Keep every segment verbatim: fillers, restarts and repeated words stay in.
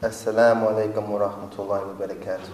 Assalamu alaikum wa rahmatullahi wa barakatuh.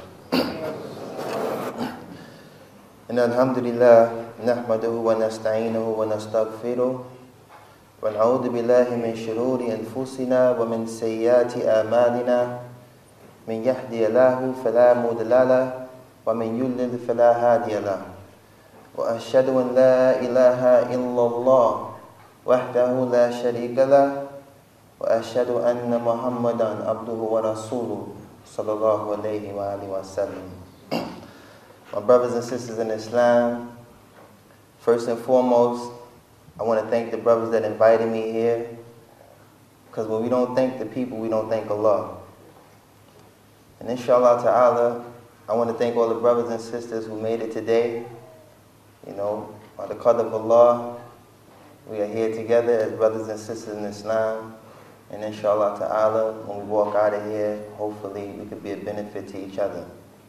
إن الحمد لله نحمده ونستعينه ونستغفره ونعوذ بالله من شرور أنفسنا ومن سيئات أعمالنا من يهدي الله فلا مضل له ومن يضلل فلا هادي له وأشهد أن لا إله إلا الله وحده لا شريك له وأشهد أن محمدا عبده ورسوله صلى الله عليه وآله وسلم. My brothers and sisters in Islam, first and foremost, I want to thank the brothers that invited me here, because when we don't thank the people, we don't thank Allah. And inshallah ta'ala, I want to thank all the brothers and sisters who made it today. You know, by the qadr of Allah, we are here together as brothers and sisters in Islam. And inshallah ta'ala, when we walk out of here, hopefully we could be a benefit to each other.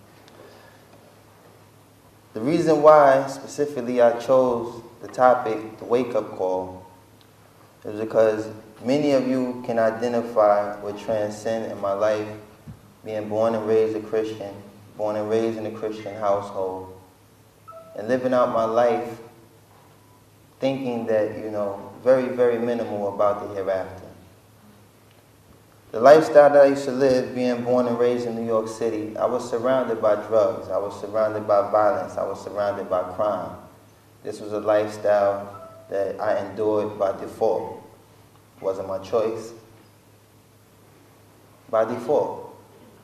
The reason why specifically I chose the topic, the wake-up call, is because many of you can identify with transcend in my life, being born and raised a Christian, born and raised in a Christian household, and living out my life thinking that, you know, very, very minimal about the hereafter. The lifestyle that I used to live, being born and raised in New York City, I was surrounded by drugs, I was surrounded by violence, I was surrounded by crime. This was a lifestyle that I endured by default. It wasn't my choice. By default.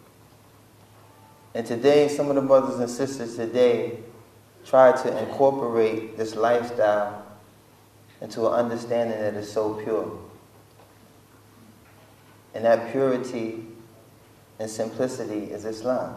And today, some of the brothers and sisters today try to incorporate this lifestyle into an understanding that is so pure. And that purity and simplicity is Islam.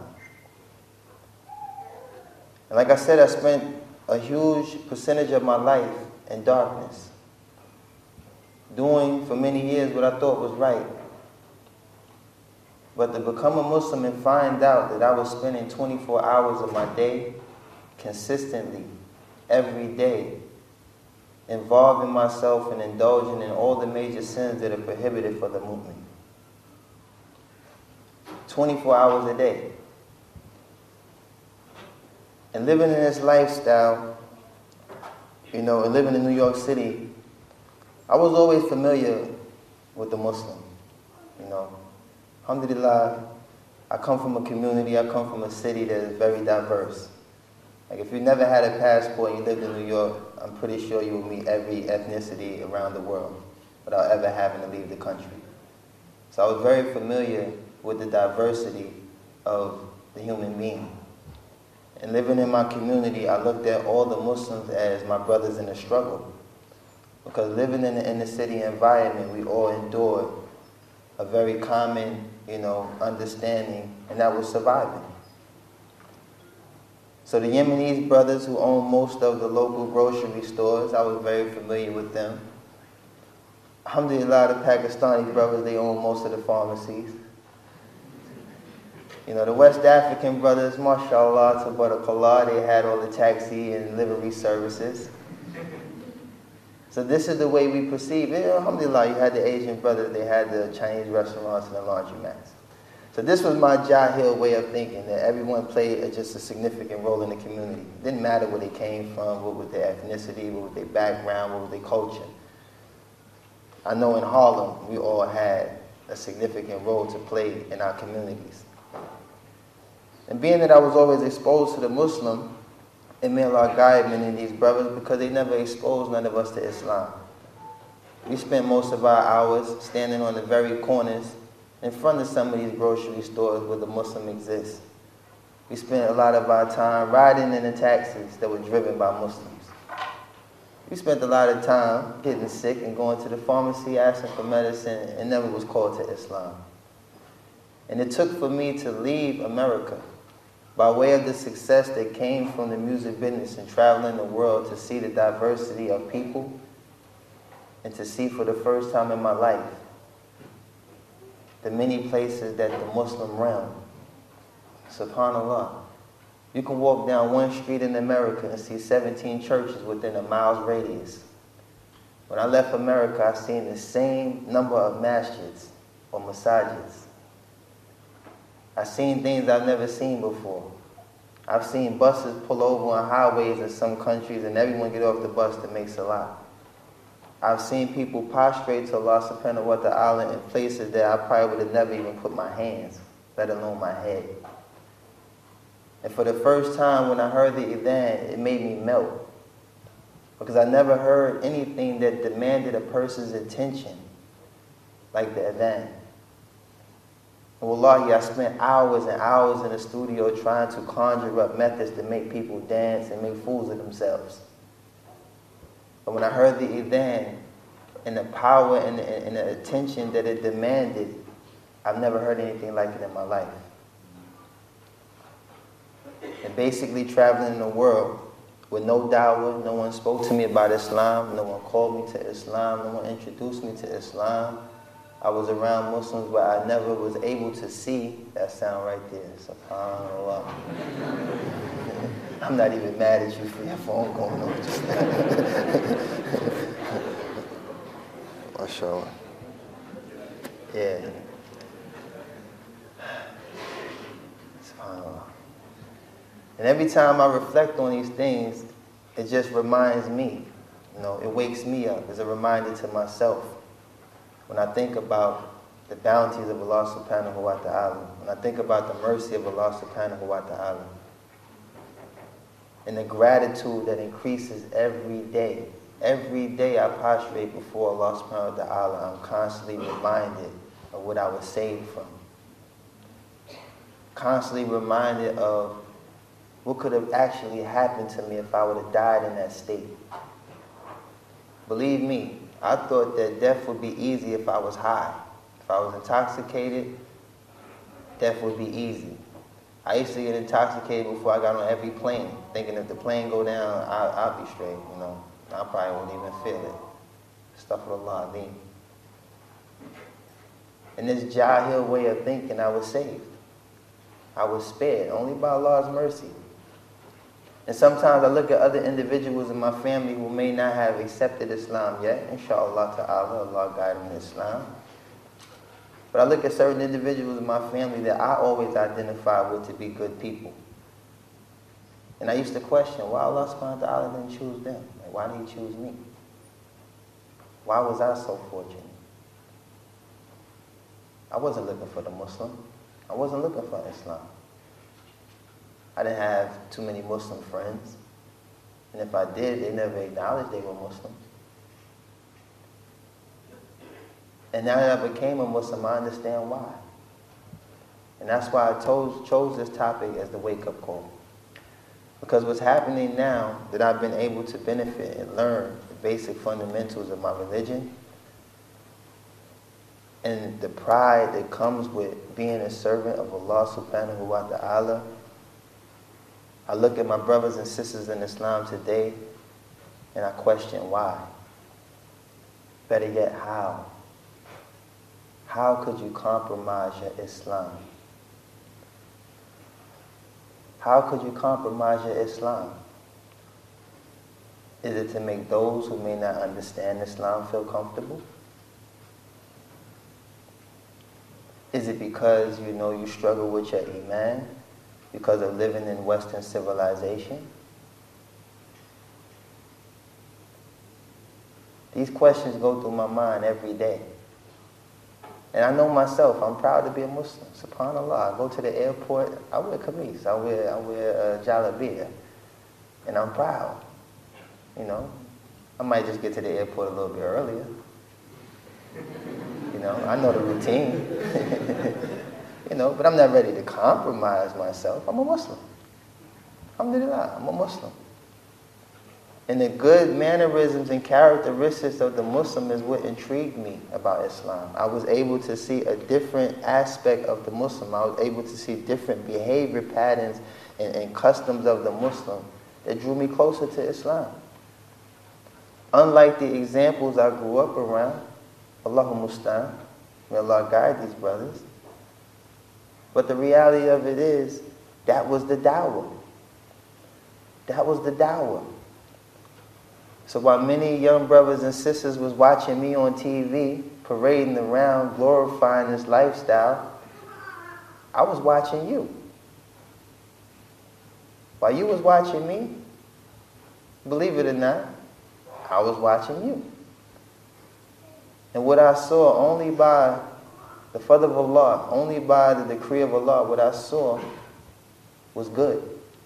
And like I said, I spent a huge percentage of my life in darkness, doing for many years what I thought was right. But to become a Muslim and find out that I was spending twenty-four hours of my day consistently, every day, involving myself and indulging in all the major sins that are prohibited for the mu'min. twenty-four hours a day. And living in this lifestyle, you know, and living in New York City, I was always familiar with the Muslim, you know. Alhamdulillah, I come from a community, I come from a city that is very diverse. Like if you never had a passport and you lived in New York, I'm pretty sure you will meet every ethnicity around the world without ever having to leave the country. So I was very familiar with the diversity of the human being. And living in my community, I looked at all the Muslims as my brothers in the struggle. Because living in the inner city environment, we all endured a very common, you know, understanding, and that was surviving. So the Yemenis brothers who own most of the local grocery stores, I was very familiar with them. Alhamdulillah, the Pakistani brothers, they own most of the pharmacies. You know, the West African brothers, mashallah, tabarakallah, they had all the taxi and livery services. So this is the way we perceive it. Alhamdulillah, you had the Asian brothers, they had the Chinese restaurants and the laundromats. So this was my Jahil way of thinking, that everyone played a, just a significant role in the community. It didn't matter where they came from, what was their ethnicity, what was their background, what was their culture. I know in Harlem, we all had a significant role to play in our communities. And being that I was always exposed to the Muslim, it made a lot of guidance in these brothers because they never exposed none of us to Islam. We spent most of our hours standing on the very corners in front of some of these grocery stores where the Muslim exists. We spent a lot of our time riding in the taxis that were driven by Muslims. We spent a lot of time getting sick and going to the pharmacy asking for medicine and never was called to Islam. And it took for me to leave America by way of the success that came from the music business and traveling the world to see the diversity of people and to see for the first time in my life the many places that the Muslim realm, subhanAllah. You can walk down one street in America and see seventeen churches within a mile's radius. When I left America, I seen the same number of masjids or masajids I've seen things I've never seen before. I've seen buses pull over on highways in some countries and everyone get off the bus to make salah. I've seen people prostrate to Allah subhanahu wa ta'ala in places that I probably would have never even put my hands, let alone my head. And for the first time when I heard the adhan, it made me melt. Because I never heard anything that demanded a person's attention like the adhan. And wallahi, I spent hours and hours in the studio trying to conjure up methods to make people dance and make fools of themselves. But when I heard the adhan and the power and the, and the attention that it demanded, I've never heard anything like it in my life. And basically traveling in the world with no dawah, no one spoke to me about Islam, no one called me to Islam, no one introduced me to Islam. I was around Muslims where I never was able to see that sound right there. SubhanAllah. I'm not even mad at you for your phone going on just now. MashaAllah. Yeah. SubhanAllah. And every time I reflect on these things, it just reminds me, you know, it wakes me up as a reminder to myself. When I think about the bounties of Allah subhanahu wa ta'ala, when I think about the mercy of Allah subhanahu wa ta'ala, and the gratitude that increases every day. Every day I prostrate before Allah subhanahu wa ta'ala, I'm constantly reminded of what I was saved from. Constantly reminded of what could have actually happened to me if I would have died in that state. Believe me, I thought that death would be easy if I was high. If I was intoxicated, death would be easy. I used to get intoxicated before I got on every plane, thinking if the plane go down, I'll, I'll be straight, you know. I probably wouldn't even feel it. Astaghfirullah alim. In this jahil way of thinking, I was saved. I was spared, only by Allah's mercy. And sometimes I look at other individuals in my family who may not have accepted Islam yet. Inshallah ta'ala, Allah guide them in Islam. But I look at certain individuals in my family that I always identify with to be good people. And I used to question, why Allah subhanahu wa ta'ala didn't choose them? Like, why did he choose me? Why was I so fortunate? I wasn't looking for the Muslim. I wasn't looking for Islam. I didn't have too many Muslim friends. And if I did, they never acknowledged they were Muslims. And now that I became a Muslim, I understand why. And that's why I chose, chose this topic as the wake-up call. Because what's happening now that I've been able to benefit and learn the basic fundamentals of my religion and the pride that comes with being a servant of Allah subhanahu wa ta'ala, I look at my brothers and sisters in Islam today and I question why. Better yet, how? How could you compromise your Islam? How could you compromise your Islam? Is it to make those who may not understand Islam feel comfortable? Is it because you know you struggle with your Iman because of living in Western civilization? These questions go through my mind every day. And I know myself, I'm proud to be a Muslim. SubhanAllah, I go to the airport, I wear kameez, I wear, I wear uh, jalabiyah, and I'm proud. You know, I might just get to the airport a little bit earlier. You know, I know the routine. You know, but I'm not ready to compromise myself. I'm a Muslim. Alhamdulillah, I'm a Muslim. And the good mannerisms and characteristics of the Muslim is what intrigued me about Islam. I was able to see a different aspect of the Muslim. I was able to see different behavior patterns and, and customs of the Muslim that drew me closer to Islam. Unlike the examples I grew up around, Allahu Mustan, may Allah guide these brothers. But the reality of it is, that was the dawah. That was the dawah. So while many young brothers and sisters was watching me on T V, parading around, glorifying this lifestyle, I was watching you. While you was watching me, believe it or not, I was watching you. And what I saw, only by the fadl of Allah, only by the decree of Allah, what I saw was good.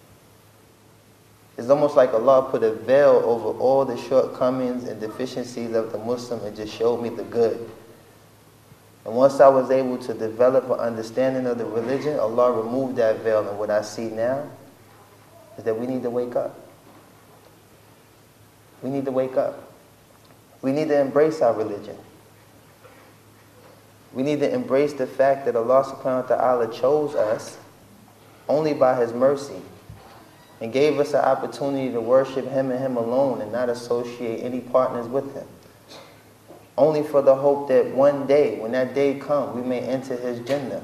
It's almost like Allah put a veil over all the shortcomings and deficiencies of the Muslim and just showed me the good. And once I was able to develop an understanding of the religion, Allah removed that veil, and what I see now is that we need to wake up. We need to wake up. We need to embrace our religion. We need to embrace the fact that Allah subhanahu wa ta'ala chose us only by His mercy and gave us an opportunity to worship Him and Him alone and not associate any partners with Him. Only for the hope that one day, when that day comes, we may enter His Jannah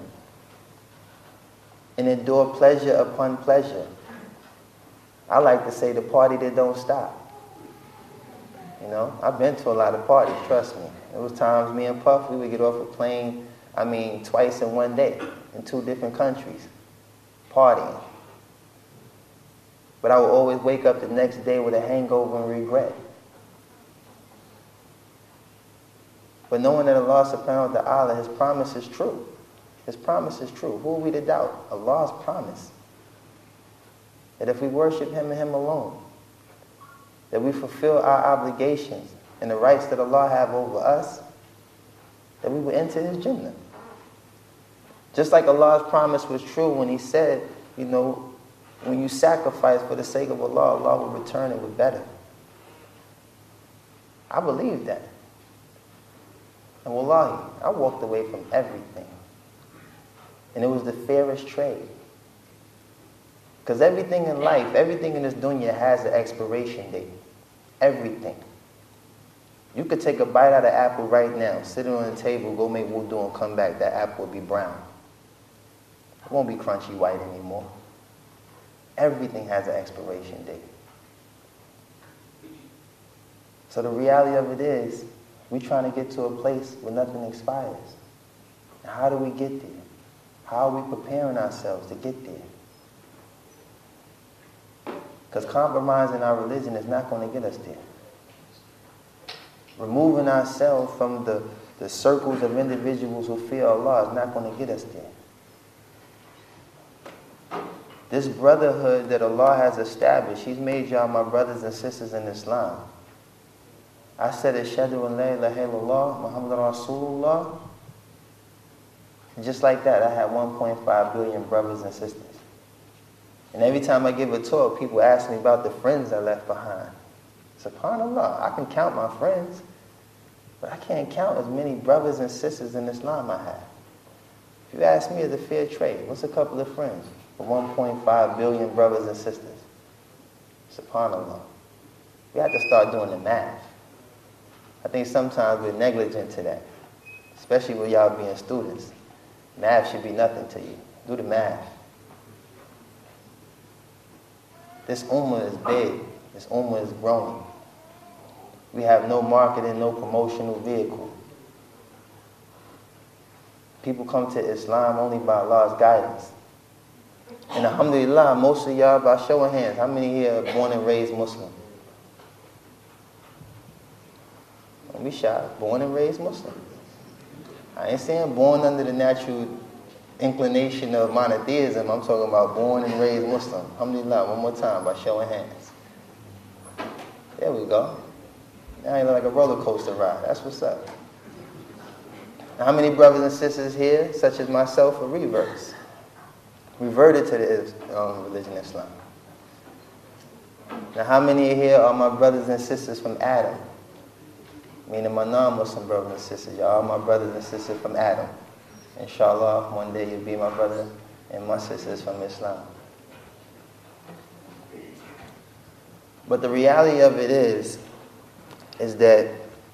and endure pleasure upon pleasure. I like to say the party that don't stop. You know, I've been to a lot of parties, trust me. There was times me and Puff, we would get off a plane, I mean, twice in one day, in two different countries, partying. But I would always wake up the next day with a hangover and regret. But knowing that Allah subhanahu wa ta'ala, His promise is true. His promise is true. Who are we to doubt? Allah's promise. That if we worship Him and Him alone, that we fulfill our obligations and the rights that Allah have over us, that we will enter His Jannah. Just like Allah's promise was true when He said, you know, when you sacrifice for the sake of Allah, Allah will return it with better. I believe that. And wallahi, I walked away from everything. And it was the fairest trade. Because everything in life, everything in this dunya has an expiration date. Everything. You could take a bite out of apple right now, sit it on the table, go make wudu and come back, that apple will be brown. It won't be crunchy white anymore. Everything has an expiration date. So the reality of it is, we're trying to get to a place where nothing expires. Now, how do we get there? How are we preparing ourselves to get there? Because compromising our religion is not going to get us there. Removing ourselves from the, the circles of individuals who fear Allah is not going to get us there. This brotherhood that Allah has established, He's made y'all my brothers and sisters in Islam. I said, Ashhadu an la ilaha illallah, Muhammad Rasulullah. And just like that, I had one point five billion brothers and sisters. And every time I give a talk, people ask me about the friends I left behind. SubhanAllah, I can count my friends, but I can't count as many brothers and sisters in Islam I have. If you ask me as a fair trade, what's a couple of friends for one point five billion brothers and sisters? SubhanAllah. We have to start doing the math. I think sometimes we're negligent to that, especially with y'all being students. Math should be nothing to you. Do the math. This ummah is big. This ummah is growing. We have no marketing, no promotional vehicle. People come to Islam only by Allah's guidance. And alhamdulillah, most of y'all, by show of hands, how many here are born and raised Muslim? Don't be shy. Born and raised Muslim. I ain't saying born under the natural inclination of monotheism. I'm talking about born and raised Muslim. Alhamdulillah, one more time by show of hands. There we go. Now you look like a roller coaster ride. That's what's up. Now, how many brothers and sisters here, such as myself, are reverts? Reverted to the um, religion of Islam. Now, how many here are my brothers and sisters from Adam? Meaning my non-Muslim brothers and sisters. Y'all are my brothers and sisters from Adam. Inshallah, one day you'll be my brother and my sisters from Islam. But the reality of it is, is that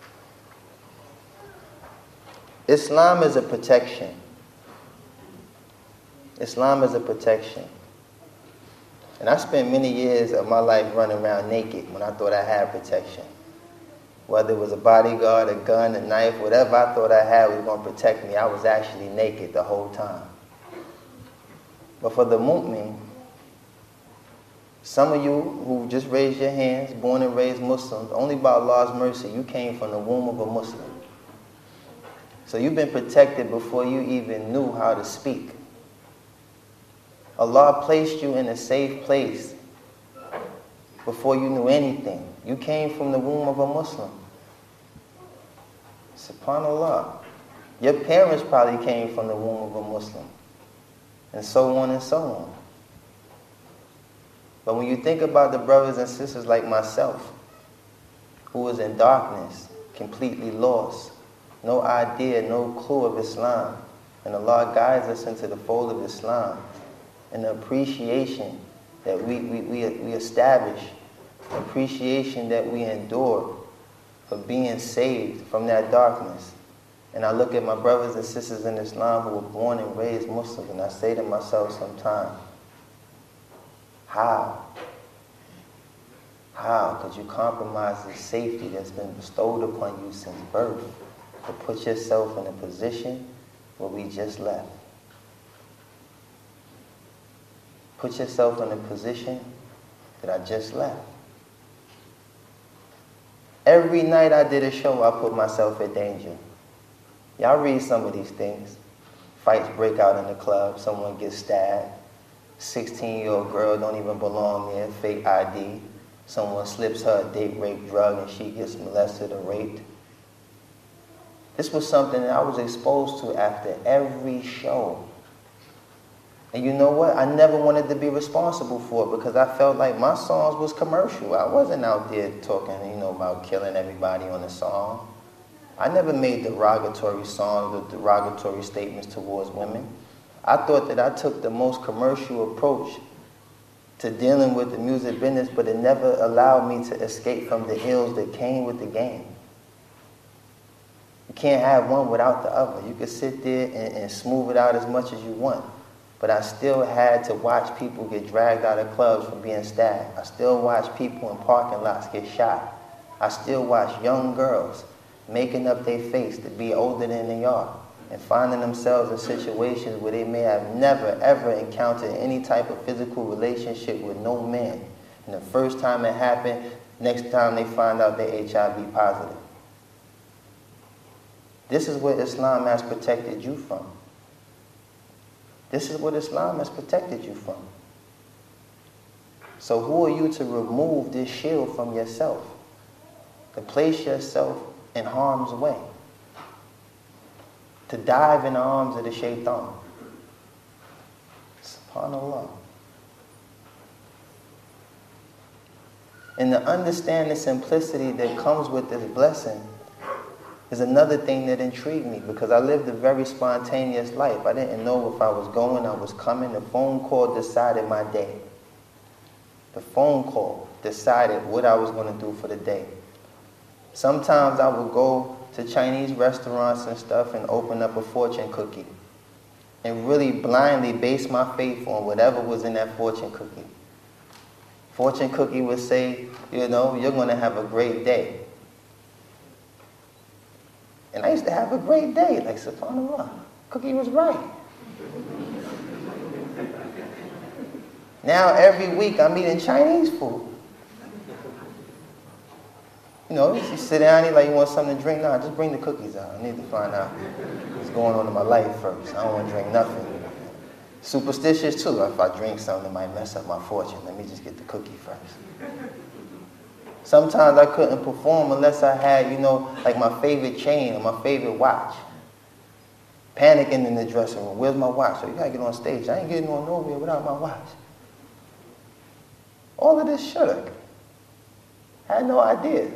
Islam is a protection. Islam is a protection. And I spent many years of my life running around naked when I thought I had protection. Whether it was a bodyguard, a gun, a knife, whatever I thought I had was going to protect me, I was actually naked the whole time. But for the mu'min, some of you who just raised your hands, born and raised Muslims, only by Allah's mercy, you came from the womb of a Muslim. So you've been protected before you even knew how to speak. Allah placed you in a safe place before you knew anything. You came from the womb of a Muslim. SubhanAllah. Your parents probably came from the womb of a Muslim. And so on and so on. But when you think about the brothers and sisters like myself, who was in darkness, completely lost, no idea, no clue of Islam, and Allah guides us into the fold of Islam, and the appreciation that we, we, we, we establish, appreciation that we endure for being saved from that darkness. And I look at my brothers and sisters in Islam who were born and raised Muslims, and I say to myself sometimes, how? How could you compromise the safety that's been bestowed upon you since birth to put yourself in a position where we just left? Put yourself in a position that I just left. Every night I did a show, I put myself in danger. Y'all read some of these things. Fights break out in the club, someone gets stabbed. sixteen-year-old girl don't even belong there, fake I D. Someone slips her a date rape drug and she gets molested or raped. This was something that I was exposed to after every show. And you know what? I never wanted to be responsible for it because I felt like my songs was commercial. I wasn't out there talking, you know, about killing everybody on the song. I never made derogatory songs or derogatory statements towards women. I thought that I took the most commercial approach to dealing with the music business, but it never allowed me to escape from the ills that came with the game. You can't have one without the other. You could sit there and, and smooth it out as much as you want. But I still had to watch people get dragged out of clubs for being stabbed. I still watch people in parking lots get shot. I still watch young girls making up their face to be older than they are and finding themselves in situations where they may have never, ever encountered any type of physical relationship with no man. And the first time it happened, next time they find out they're H I V positive. This is what Islam has protected you from. This is what Islam has protected you from. So who are you to remove this shield from yourself? To place yourself in harm's way? To dive in the arms of the shaitan? SubhanAllah. And to understand the simplicity that comes with this blessing is another thing that intrigued me, because I lived a very spontaneous life. I didn't know if I was going, I was coming. The phone call decided my day. The phone call decided what I was going to do for the day. Sometimes I would go to Chinese restaurants and stuff and open up a fortune cookie and really blindly base my faith on whatever was in that fortune cookie. Fortune cookie would say, you know, you're going to have a great day. And I used to have a great day, like, SubhanAllah, cookie was right. Now every week I'm eating Chinese food. You know, you sit down here like you want something to drink. No, just bring the cookies out. I need to find out what's going on in my life first. I don't want to drink nothing. Superstitious too. If I drink something, it might mess up my fortune. Let me just get the cookie first. Sometimes I couldn't perform unless I had, you know, like my favorite chain or my favorite watch. Panicking in the dressing room. Where's my watch? So you gotta get on stage. I ain't getting on nowhere without my watch. All of this shoulda. I had no idea.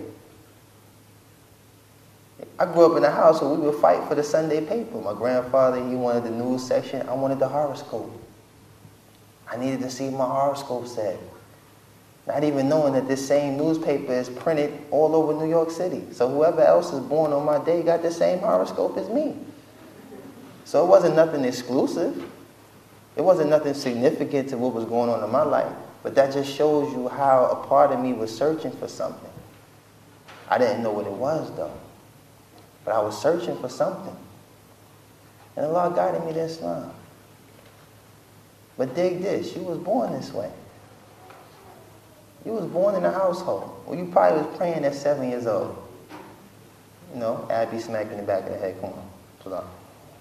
I grew up in a house where we would fight for the Sunday paper. My grandfather, he wanted the news section. I wanted the horoscope. I needed to see my horoscope said. Not even knowing that this same newspaper is printed all over New York City. So whoever else is born on my day got the same horoscope as me. So it wasn't nothing exclusive. It wasn't nothing significant to what was going on in my life. But that just shows you how a part of me was searching for something. I didn't know what it was though. But I was searching for something. And Allah guided me to Islam. But dig this, you was born this way. You was born in a household. Well, you probably was praying at seven years old. You know, Abby smacking the back of the head. Come on. Pull up.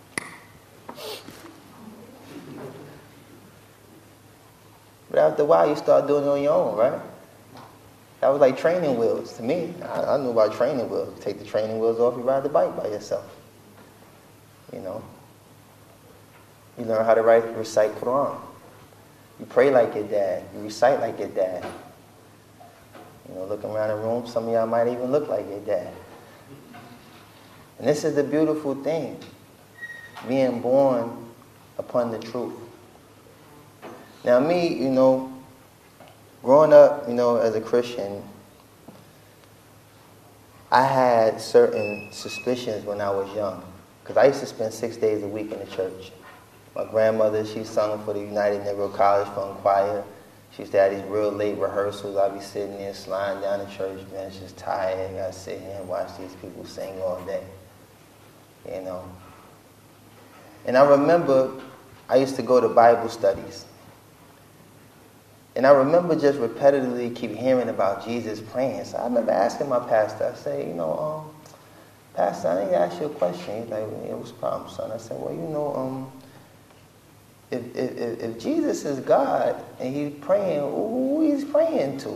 But after a while, you start doing it on your own, right? That was like training wheels to me. I, I knew about training wheels. You take the training wheels off, you ride the bike by yourself. You know? You learn how to write, recite Quran. You pray like your dad. You recite like your dad. You know, looking around the room, some of y'all might even look like your dad. And this is the beautiful thing, being born upon the truth. Now me, you know, growing up, you know, as a Christian, I had certain suspicions when I was young. Because I used to spend six days a week in the church. My grandmother, she sung for the United Negro College Fund Choir. She used to have these real late rehearsals. I'd be sitting there sliding down the church bench, just tired. I'd sit here and watch these people sing all day. You know. And I remember I used to go to Bible studies. And I remember just repetitively keep hearing about Jesus praying. So I remember asking my pastor, I say, you know, um, Pastor, I need to ask you a question. He's like, yeah, what's the problem, son? I said, well, you know, um, if, if, if Jesus is God and he's praying, who he's praying to?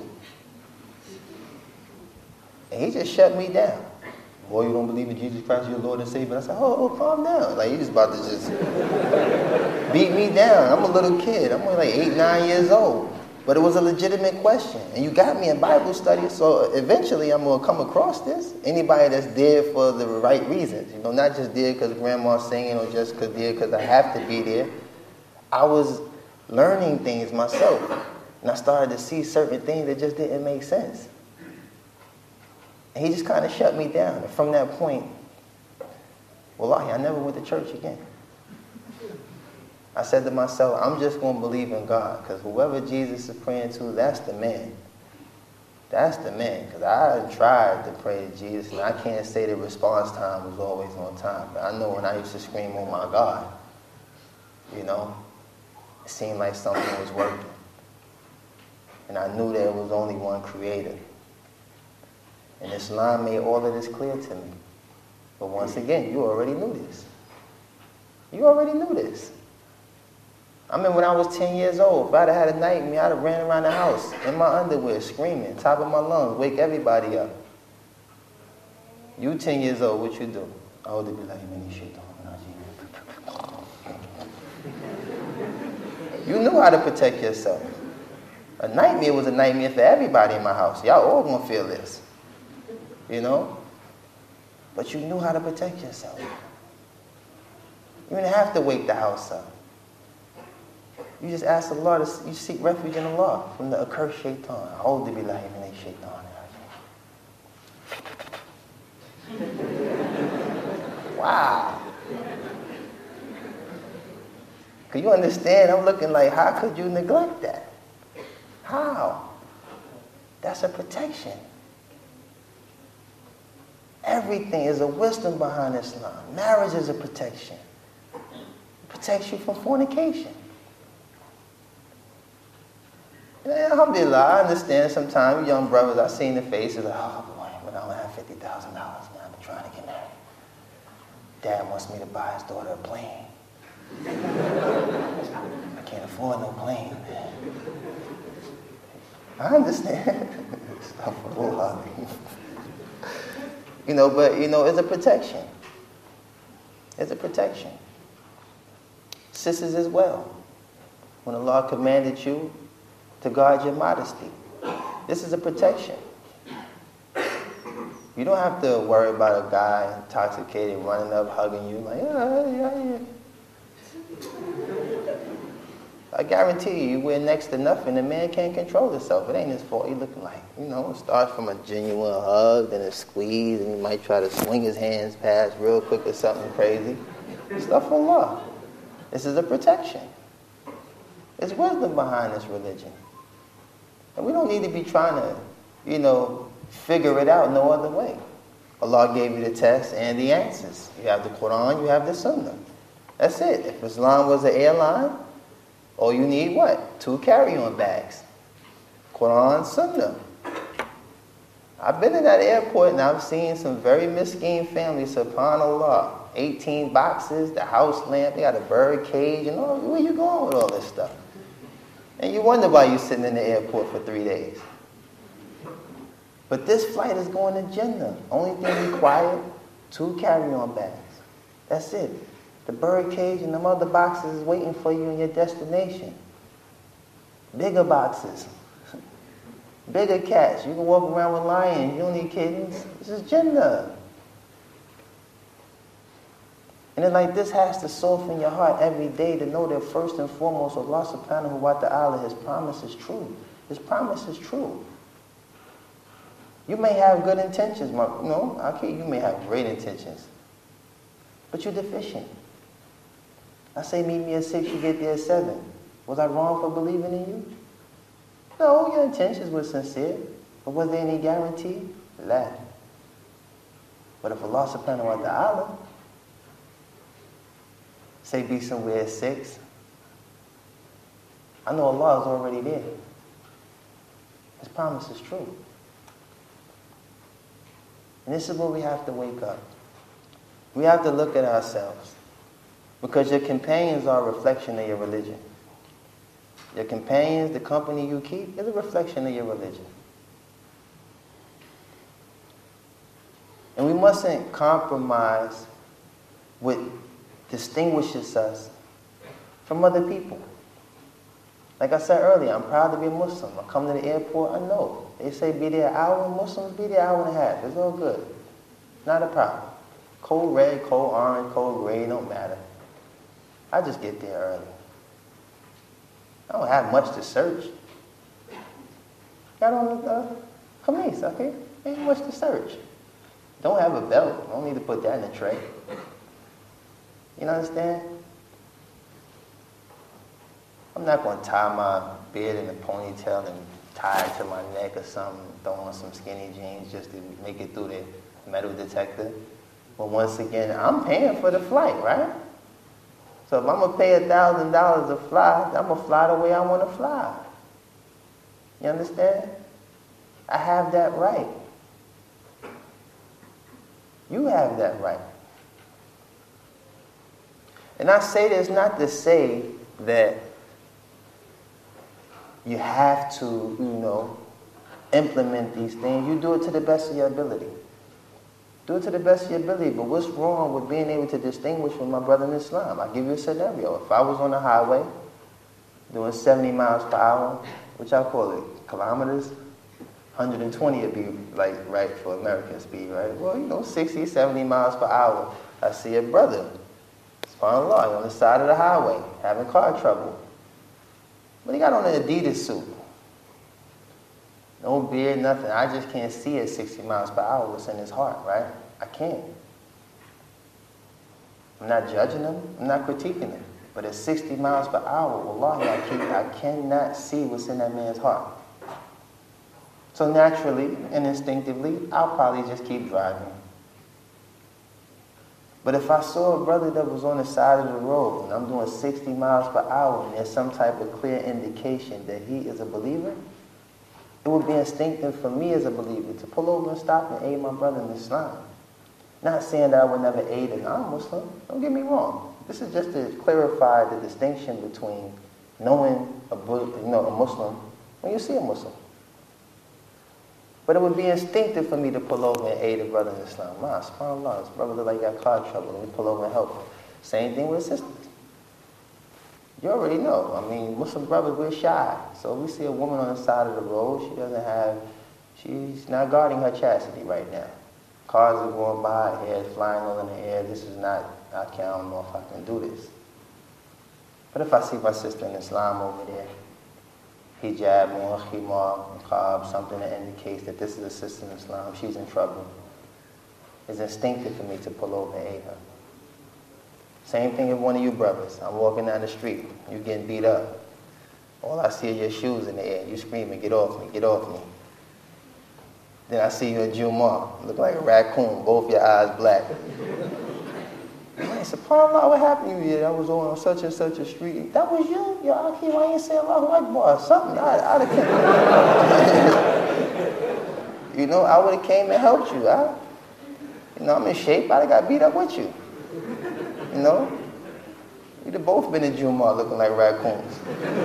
And he just shut me down. Boy, you don't believe in Jesus Christ, your Lord and Savior? I said, oh, oh, calm down. Like, he's about to just beat me down. I'm a little kid. I'm only like eight, nine years old. But it was a legitimate question. And you got me in Bible study, so eventually I'm going to come across this. Anybody that's there for the right reasons. You know, not just there because grandma's singing or just because there because I have to be there. I was learning things myself. And I started to see certain things that just didn't make sense. And he just kind of shut me down. And from that point, wallahi, I never went to church again. I said to myself, I'm just going to believe in God, because whoever Jesus is praying to, that's the man. That's the man, because I tried to pray to Jesus, and I can't say the response time was always on time. But I know when I used to scream, oh my God, you know, it seemed like something was working. And I knew there was only one creator. And Islam made all of this clear to me. But once again, you already knew this. You already knew this. I remember when I was ten years old, if I'd have had a nightmare, I'd have ran around the house in my underwear, screaming, top of my lungs, wake everybody up. You ten years old, what you do? I would be like, man, you shit You knew how to protect yourself. A nightmare was a nightmare for everybody in my house. Y'all all gonna feel this. You know? But you knew how to protect yourself. You didn't have to wake the house up. You just ask Allah, to, you seek refuge in Allah from the accursed shaitan. A'udhu billahi minash shaitan. Wow. Can you understand? I'm looking like, how could you neglect that? How? That's a protection. Everything is a wisdom behind Islam. Marriage is a protection. It protects you from fornication. And alhamdulillah, I understand sometimes young brothers, I seen the faces like, oh boy, when I don't have fifty thousand dollars, man, I've been trying to get married. Dad wants me to buy his daughter a plane. I can't afford no plane, man. I understand. You know, but, you know, it's a protection. It's a protection. Sisters as well. When Allah commanded you to guard your modesty, this is a protection. You don't have to worry about a guy intoxicated running up, hugging you, like, yeah, yeah, yeah. I guarantee you, you wear next to nothing, the man can't control himself. It ain't his fault. He looking like, you know, it starts from a genuine hug, then a squeeze, and he might try to swing his hands past real quick or something crazy. Stuff from Allah. This is a protection. There's wisdom behind this religion. And we don't need to be trying to, you know, figure it out no other way. Allah gave you the test and the answers. You have the Quran, you have the Sunnah. That's it. If Islam was an airline, Or you need what? Two carry-on bags. Quran, Sunnah. I've been in that airport and I've seen some very miskin families, subhanAllah. eighteen boxes, the house lamp, they got a bird cage, and all. Where you going with all this stuff? And you wonder why you're sitting in the airport for three days. But this flight is going to Jannah. Only thing required, two carry-on bags. That's it. The bird cage and them other boxes is waiting for you in your destination. Bigger boxes. Bigger cats. You can walk around with lions. You don't need kittens. This is Jannah. And then like this has to soften your heart every day to know that first and foremost, Allah subhanahu wa ta'ala, His promise is true. His promise is true. You may have good intentions, my, no, okay, you may have great intentions. But you're deficient. I say meet me at six, you get there at seven. Was I wrong for believing in you? No, your intentions were sincere. But was there any guarantee? La. But if Allah subhanahu wa ta'ala say be somewhere at six, I know Allah is already there. His promise is true. And this is where we have to wake up. We have to look at ourselves. Because your companions are a reflection of your religion. Your companions, the company you keep, is a reflection of your religion. And we mustn't compromise what distinguishes us from other people. Like I said earlier, I'm proud to be a Muslim. I come to the airport, I know. They say be there an hour, Muslims be there an hour and a half. It's all good. Not a problem. Cold red, cold orange, cold gray, don't matter. I just get there early. I don't have much to search. Got on the uh, kameez, okay? Ain't much to search. Don't have a belt. Don't need to put that in the tray. You understand? I'm not going to tie my beard in a ponytail and tie it to my neck or something, throw on some skinny jeans just to make it through the metal detector. But once again, I'm paying for the flight, right? So if I'm going to pay a thousand dollars to fly, I'm going to fly the way I want to fly. You understand? I have that right. You have that right. And I say this not to say that you have to, you know, implement these things. You do it to the best of your ability. Do it to the best of your ability. But what's wrong with being able to distinguish from my brother in Islam? I'll give you a scenario. If I was on the highway doing seventy miles per hour, which I call it kilometers, one hundred twenty would be like right for American speed, right? Well, you know, sixty, seventy miles per hour. I see a brother, subhanAllah, on the side of the highway, having car trouble. But he got on an Adidas suit. No beard, nothing. I just can't see at sixty miles per hour what's in his heart, right? I can't. I'm not judging him. I'm not critiquing him. But at sixty miles per hour, wallahi, I, keep, I cannot see what's in that man's heart. So naturally and instinctively, I'll probably just keep driving. But if I saw a brother that was on the side of the road and I'm doing sixty miles per hour and there's some type of clear indication that he is a believer, it would be instinctive for me as a believer to pull over and stop and aid my brother in Islam. Not saying that I would never aid a non-Muslim. Don't get me wrong. This is just to clarify the distinction between knowing a, you know, a Muslim when you see a Muslim. But it would be instinctive for me to pull over and aid a brother in Islam. Ah, subhanAllah, this brother look like he got car trouble. Let me pull over and help him. Same thing with sisters. You already know. I mean, Muslim brothers, we're shy. So if we see a woman on the side of the road, she doesn't have, she's not guarding her chastity right now. Cars are going by, hair is flying all in the air. This is not, I can't, I don't know if I can do this. But if I see my sister in Islam over there, hijab or khimar, niqab, something that indicates that this is a sister in Islam, she's in trouble, it's instinctive for me to pull over and aid her. Same thing with one of you brothers. I'm walking down the street, you getting beat up. All I see are your shoes in the air. You screaming, get off me, get off me. Then I see you at Jumu'ah, look like a raccoon, both your eyes black. Man, subhanAllah, what happened to you? Yeah, I was on such and such a street. That was you? Yo, Akeem, why you ain't say Allahu Akbar or something? I, I'd have You know, I would have came and helped you. I, you know, I'm in shape. I'd have got beat up with you. You know? We'd have both been in Jumu'ah looking like raccoons.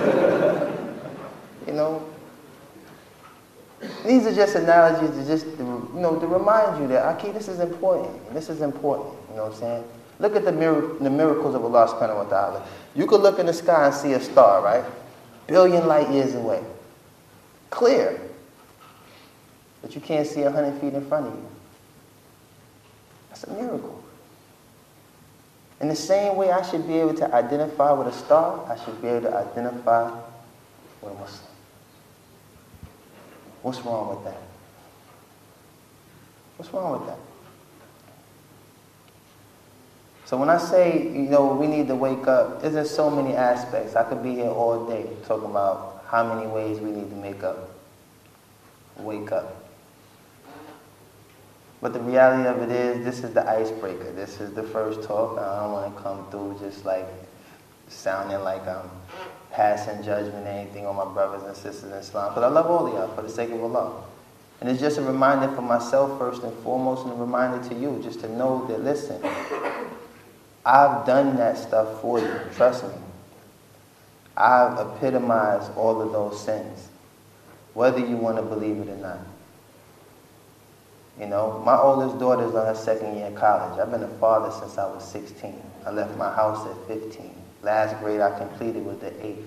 You know? These are just analogies to just, to, you know, to remind you that, okay, this is important. This is important. You know what I'm saying? Look at the, mir- the miracles of Allah subhanahu wa ta'ala. You could look in the sky and see a star, right? Billion light years away. Clear. But you can't see a hundred feet in front of you. That's a miracle. In the same way I should be able to identify with a star, I should be able to identify with a Muslim. What's wrong with that? What's wrong with that? So when I say, you know, we need to wake up, there's just so many aspects. I could be here all day talking about how many ways we need to make up. Wake up. But the reality of it is, this is the icebreaker. This is the first talk. I don't want to come through just like sounding like I'm passing judgment or anything on my brothers and sisters in Islam. Because I love all of y'all for the sake of Allah. And it's just a reminder for myself first and foremost, and a reminder to you just to know that, listen, I've done that stuff for you. Trust me. I've epitomized all of those sins, whether you want to believe it or not. You know, my oldest daughter's on her second year of college. I've been a father since I was sixteen. I left my house at fifteen. Last grade I completed was the eighth.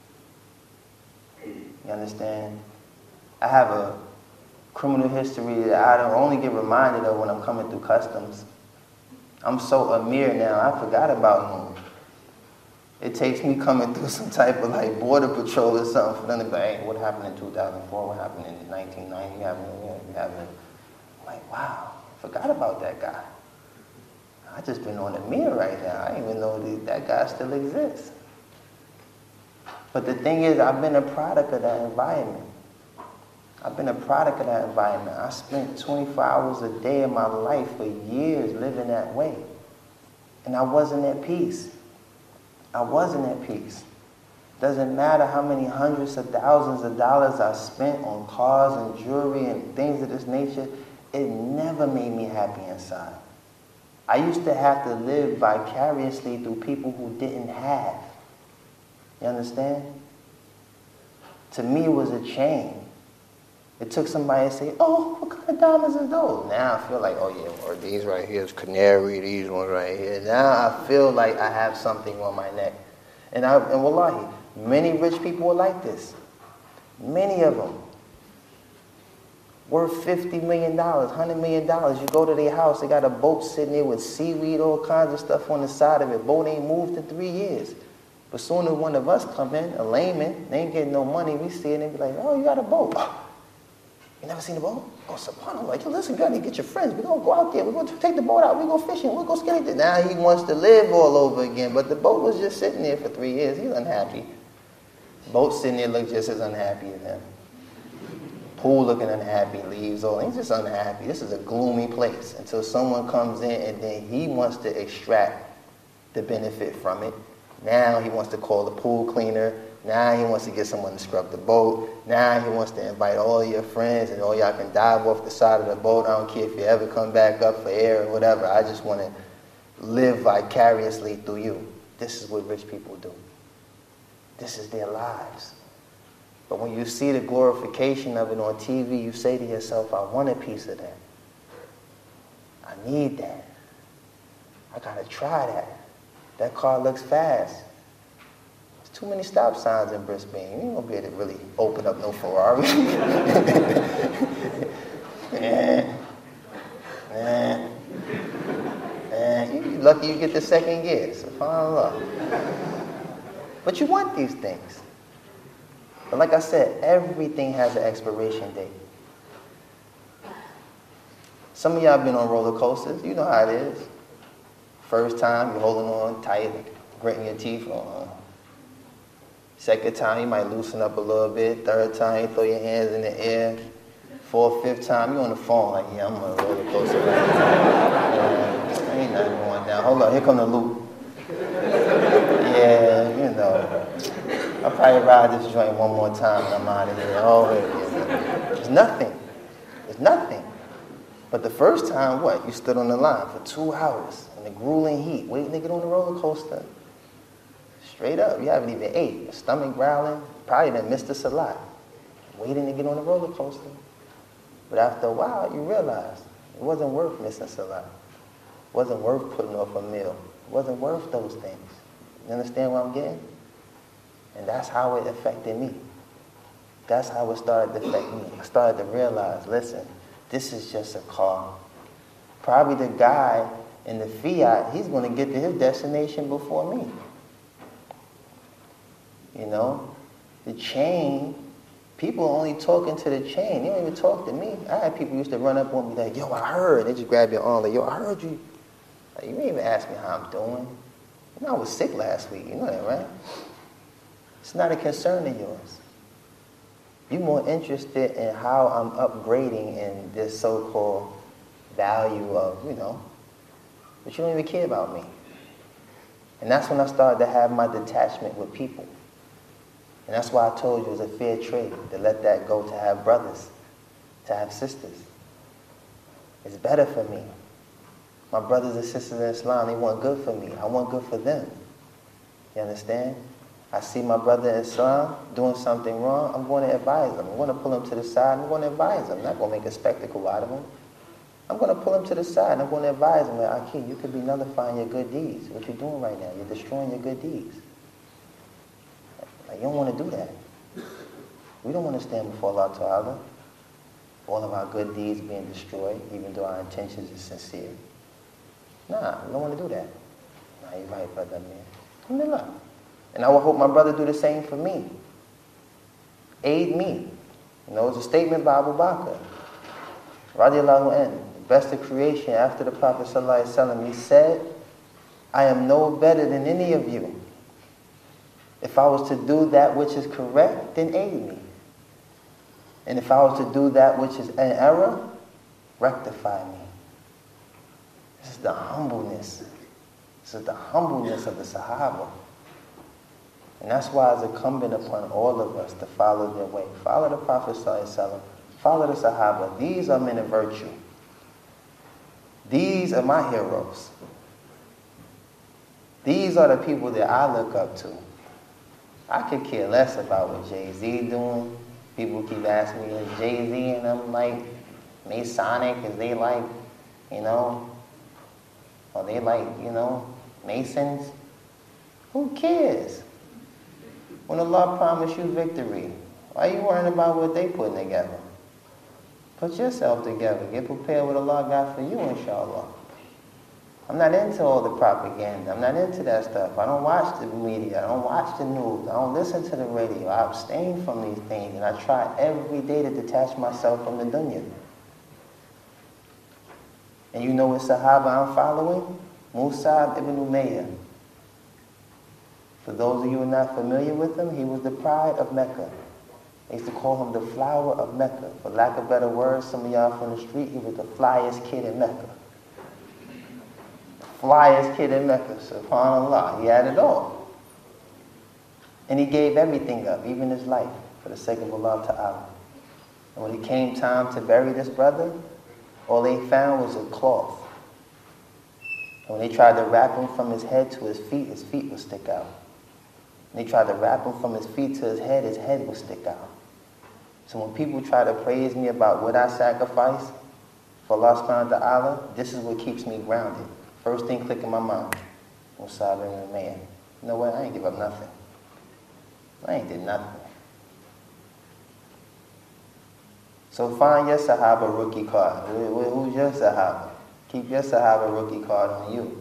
You understand? I have a criminal history that I don't only get reminded of when I'm coming through customs. I'm so Amir now, I forgot about him. It takes me coming through some type of like border patrol or something for them to be like, hey, what happened in two thousand four? What happened in nineteen ninety? What happened? What happened? I'm like, wow, forgot about that guy. I just been on the mirror right now. I didn't even know that, that guy still exists. But the thing is, I've been a product of that environment. I've been a product of that environment. I spent twenty-four hours a day of my life for years living that way. And I wasn't at peace. I wasn't at peace. Doesn't matter how many hundreds of thousands of dollars I spent on cars and jewelry and things of this nature, it never made me happy inside. I used to have to live vicariously through people who didn't have. You understand? To me, it was a chain. It took somebody to say, oh, what kind of diamonds are those? Now I feel like, oh yeah, or these right here is canary, these ones right here. Now I feel like I have something on my neck. And, I, and wallahi, many rich people are like this. Many of them. Worth fifty million dollars, one hundred million dollars. You go to their house, they got a boat sitting there with seaweed, all kinds of stuff on the side of it. Boat ain't moved in three years. But soon as one of us come in, a layman, they ain't getting no money, we see it and be like, oh, you got a boat. You never seen a boat? Oh, subhanAllah. Like, listen, you gotta get your friends. We're going to go out there. We're going to take the boat out. We're going fishing. We're going to skate it. Now he wants to live all over again. But the boat was just sitting there for three years. He's unhappy. Boat sitting there look just as unhappy as him. Pool looking unhappy, leaves all. He's just unhappy. This is a gloomy place until someone comes in and then he wants to extract the benefit from it. Now he wants to call the pool cleaner. Now he wants to get someone to scrub the boat. Now he wants to invite all your friends and all y'all can dive off the side of the boat. I don't care if you ever come back up for air or whatever. I just want to live vicariously through you. This is what rich people do. This is their lives. But when you see the glorification of it on T V, you say to yourself, I want a piece of that. I need that. I got to try that. That car looks fast. There's too many stop signs in Brisbane. You ain't going to be able to really open up no Ferrari. eh, eh, eh. You're lucky you get the second gear. SubhanAllah. But you want these things. But like I said, everything has an expiration date. Some of y'all been on roller coasters. You know how it is. First time, you're holding on tight, gritting your teeth on. Second time, you might loosen up a little bit. Third time, you throw your hands in the air. Fourth, fifth time, you're on the phone like, yeah, I'm on a roller coaster right now. Ain't nothing going down. Hold on, here come the loop. Yeah, you know. I'll probably ride this joint one more time and I'm out of here. Oh, yeah. It's nothing. It's nothing. But the first time, what? You stood on the line for two hours in the grueling heat, waiting to get on the roller coaster. Straight up, you haven't even ate. Your stomach growling, probably done missed us a lot. Waiting to get on the roller coaster. But after a while, you realize it wasn't worth missing a lot. It wasn't worth putting off a meal. It wasn't worth those things. You understand what I'm getting? And that's how it affected me. That's how it started to affect me. I started to realize, listen, this is just a car. Probably the guy in the Fiat, he's going to get to his destination before me. You know? The chain, people only talking to the chain. They don't even talk to me. I had people who used to run up on me like, yo, I heard. They just grab your arm like, yo, I heard you. Like, you didn't even ask me how I'm doing. You know, I was sick last week. You know that, right? It's not a concern of yours. You're more interested in how I'm upgrading in this so-called value of, you know, but you don't even care about me. And that's when I started to have my detachment with people. And that's why I told you it was a fair trade to let that go, to have brothers, to have sisters. It's better for me. My brothers and sisters in Islam, they want good for me. I want good for them. You understand? I see my brother in Islam doing something wrong, I'm going to advise him. I'm going to pull him to the side, I'm going to advise him. I'm not going to make a spectacle out of him. I'm going to pull him to the side, I'm going to advise him, like, Aki, you could be nullifying your good deeds. What you're doing right now, you're destroying your good deeds. Like, you don't want to do that. We don't want to stand before Allah Ta'ala, all of our good deeds being destroyed, even though our intentions are sincere. Nah, we don't want to do that. Nah, you're right, brother, man. Alhamdulillah. And I would hope my brother do the same for me. Aid me. You know, it's a statement by Abu Bakr. Radiallahu anhu, the best of creation after the Prophet Sallallahu Alaihi Wasallam, he said, I am no better than any of you. If I was to do that which is correct, then aid me. And if I was to do that which is an error, rectify me. This is the humbleness. This is the humbleness of the Sahaba. And that's why it's incumbent upon all of us to follow their way. Follow the Prophet ﷺ. Follow the Sahaba. These are men of virtue. These are my heroes. These are the people that I look up to. I could care less about what Jay-Z doing. People keep asking me, is Jay-Z and them like Masonic? Is they like, you know, are they like, you know, Masons? Who cares? When Allah promised you victory, why are you worrying about what they putting together? Put yourself together. Get prepared what Allah got for you, inshallah. I'm not into all the propaganda. I'm not into that stuff. I don't watch the media. I don't watch the news. I don't listen to the radio. I abstain from these things. And I try every day to detach myself from the dunya. And you know what Sahaba I'm following? Musab ibn Umayyah. For those of you who are not familiar with him, he was the pride of Mecca. They used to call him the flower of Mecca. For lack of better words, some of y'all from the street, he was the flyest kid in Mecca. The flyest kid in Mecca, subhanAllah. He had it all. And he gave everything up, even his life, for the sake of Allah Ta'ala. And when it came time to bury this brother, all they found was a cloth. And when they tried to wrap him from his head to his feet, his feet would stick out. And they tried to wrap him from his feet to his head, his head would stick out. So when people try to praise me about what I sacrifice for Allah subhanahu wa ta'ala, this is what keeps me grounded. First thing click in my mind, Musab ibn Umayyah. You know what? I ain't give up nothing. I ain't did nothing. So find your Sahaba rookie card. Who's your Sahaba? Keep your Sahaba rookie card on you.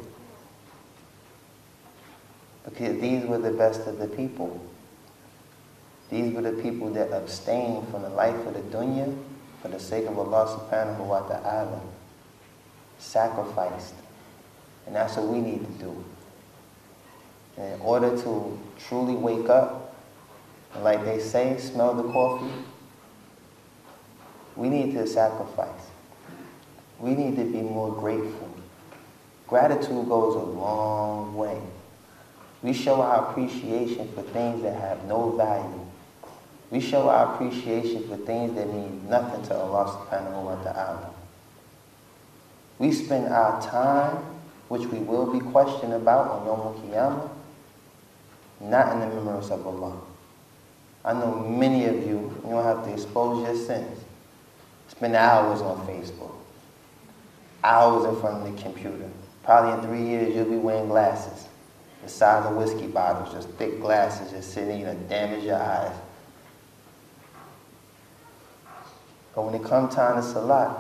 Because these were the best of the people. These were the people that abstained from the life of the dunya for the sake of Allah subhanahu wa ta'ala. Sacrificed. And that's what we need to do. And in order to truly wake up, and like they say, smell the coffee, we need to sacrifice. We need to be more grateful. Gratitude goes a long way. We show our appreciation for things that have no value. We show our appreciation for things that mean nothing to Allah subhanahu wa ta'ala. We spend our time, which we will be questioned about on Yawm al-Qiyamah, not in the remembrance of Allah. I know many of you, you don't have to expose your sins. Spend hours on Facebook, hours in front of the computer. Probably in three years you'll be wearing glasses, the size of whiskey bottles, just thick glasses, just sitting, you know, damage your eyes. But when it comes time to Salat,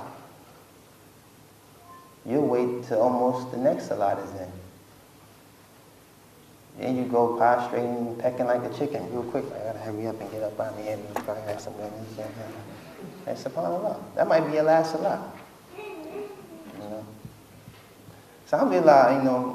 you'll wait till almost the next Salat is in. Then you go prostrating and pecking like a chicken real quick. I gotta hurry up and get up out of here and probably have some women. And subhanAllah, that might be your last Salat. You know? So alhamdulillah, you know,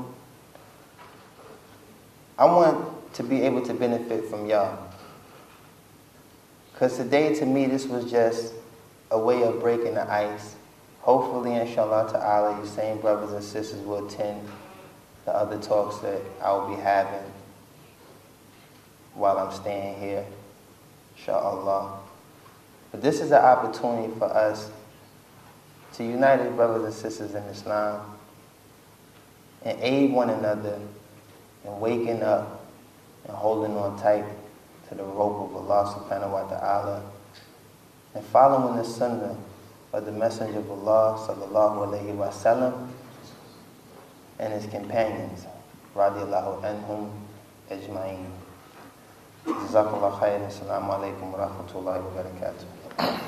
I want to be able to benefit from y'all. Because today to me this was just a way of breaking the ice. Hopefully, inshallah ta'ala, you same brothers and sisters will attend the other talks that I will be having while I'm staying here, inshallah. But this is an opportunity for us to unite as brothers and sisters in Islam and aid one another in waking up and holding on tight to the rope of Allah subhanahu wa ta'ala and following the sunnah of the Messenger of Allah sallallahu alayhi wa sallam and his companions, radiyallahu anhum ajma'in. Jazakallah khairan. Assalamu alaikum wa rahmatullahi wa barakatuh.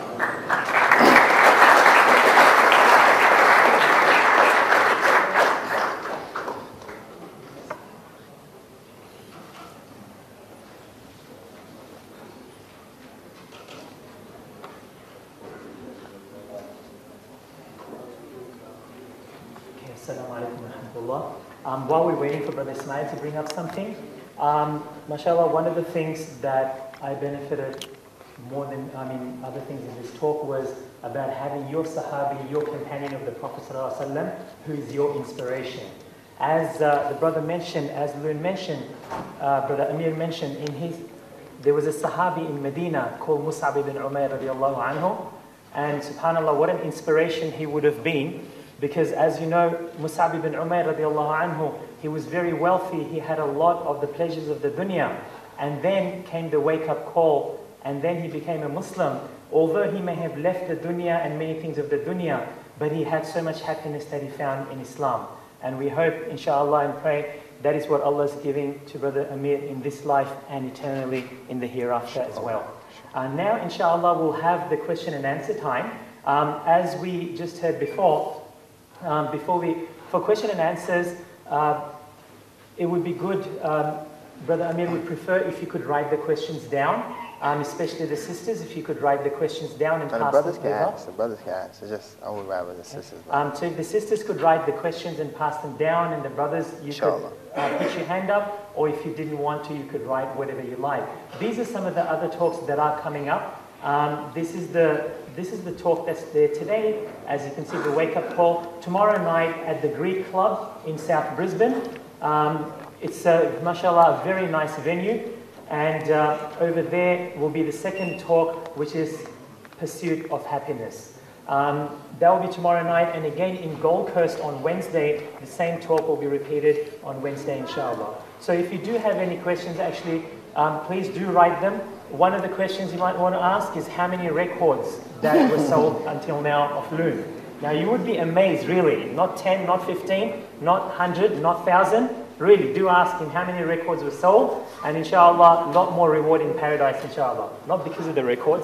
Um, while we're waiting for Brother Ismail to bring up something, um, mashallah, one of the things that I benefited more than, I mean, other things in this talk was about having your sahabi, your companion of the Prophet ﷺ, who is your inspiration. As uh, the brother mentioned, as Loon mentioned, uh, Brother Amir mentioned, in his, there was a sahabi in Medina called Mus'ab ibn Umair radiallahu anhu, and subhanAllah, what an inspiration he would have been. Because as you know, Mus'ab ibn Umair radiallahu anhu, he was very wealthy, he had a lot of the pleasures of the dunya. And then came the wake-up call, and then he became a Muslim. Although he may have left the dunya and many things of the dunya, but he had so much happiness that he found in Islam. And we hope, inshallah, and pray, that is what Allah is giving to Brother Amir in this life and eternally in the hereafter as well. Uh, now, inshallah, we'll have the question and answer time. Um, as we just heard before, Um, before we, for question and answers, uh, it would be good, um, Brother Amir would prefer if you could write the questions down, um, especially the sisters, if you could write the questions down and, and pass the brothers them can over. ask, the brothers can ask, it's just, I would rather the sisters. Um, so if the sisters could write the questions and pass them down, and the brothers, you Inshallah. could uh, put your hand up, or if you didn't want to, you could write whatever you like. These are some of the other talks that are coming up. Um, this is the this is the talk that's there today. As you can see, the wake-up call. Tomorrow night at the Greek Club in South Brisbane. Um, it's a, mashallah, a very nice venue. And uh, over there will be the second talk, which is Pursuit of Happiness. Um, that will be tomorrow night. And again in Gold Coast on Wednesday, the same talk will be repeated on Wednesday, inshallah. So if you do have any questions, actually, um, please do write them. One of the questions you might want to ask is how many records that were sold until now of Loon. Now you would be amazed, really. Not ten, not fifteen, not one hundred, not one thousand. Really, do ask him how many records were sold. And inshallah, a lot more reward in paradise, inshallah. Not because of the records.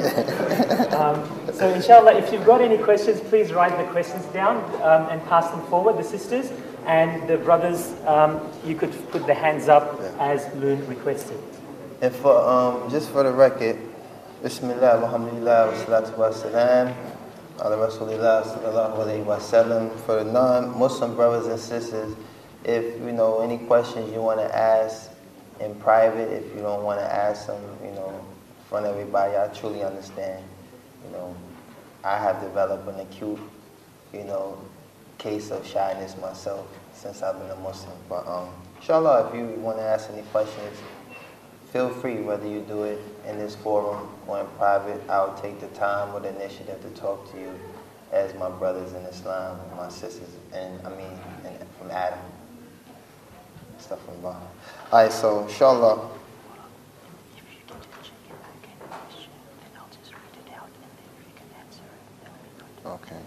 um, so inshallah, if you've got any questions, please write the questions down um, and pass them forward, the sisters. And the brothers, um, you could put the hands up as Loon requested. And for, um, just for the record, Bismillah, alhamdulillah, wa salatu wa salam, ala rasulillah, sallallahu alayhi wa sallam. For the non-Muslim brothers and sisters, if, you know, any questions you want to ask in private, if you don't want to ask them, you know, in front of everybody, I truly understand. You know, I have developed an acute, you know, case of shyness myself since I've been a Muslim. But um, inshallah, if you want to ask any questions, feel free, whether you do it in this forum or in private. I'll take the time or the initiative to talk to you as my brothers in Islam, my sisters, and I mean, and from Adam. Stuff from Allah. All right, so inshallah. If you can just check your back end question, then I'll just read it out, and then if you can answer it, then we go to Okay.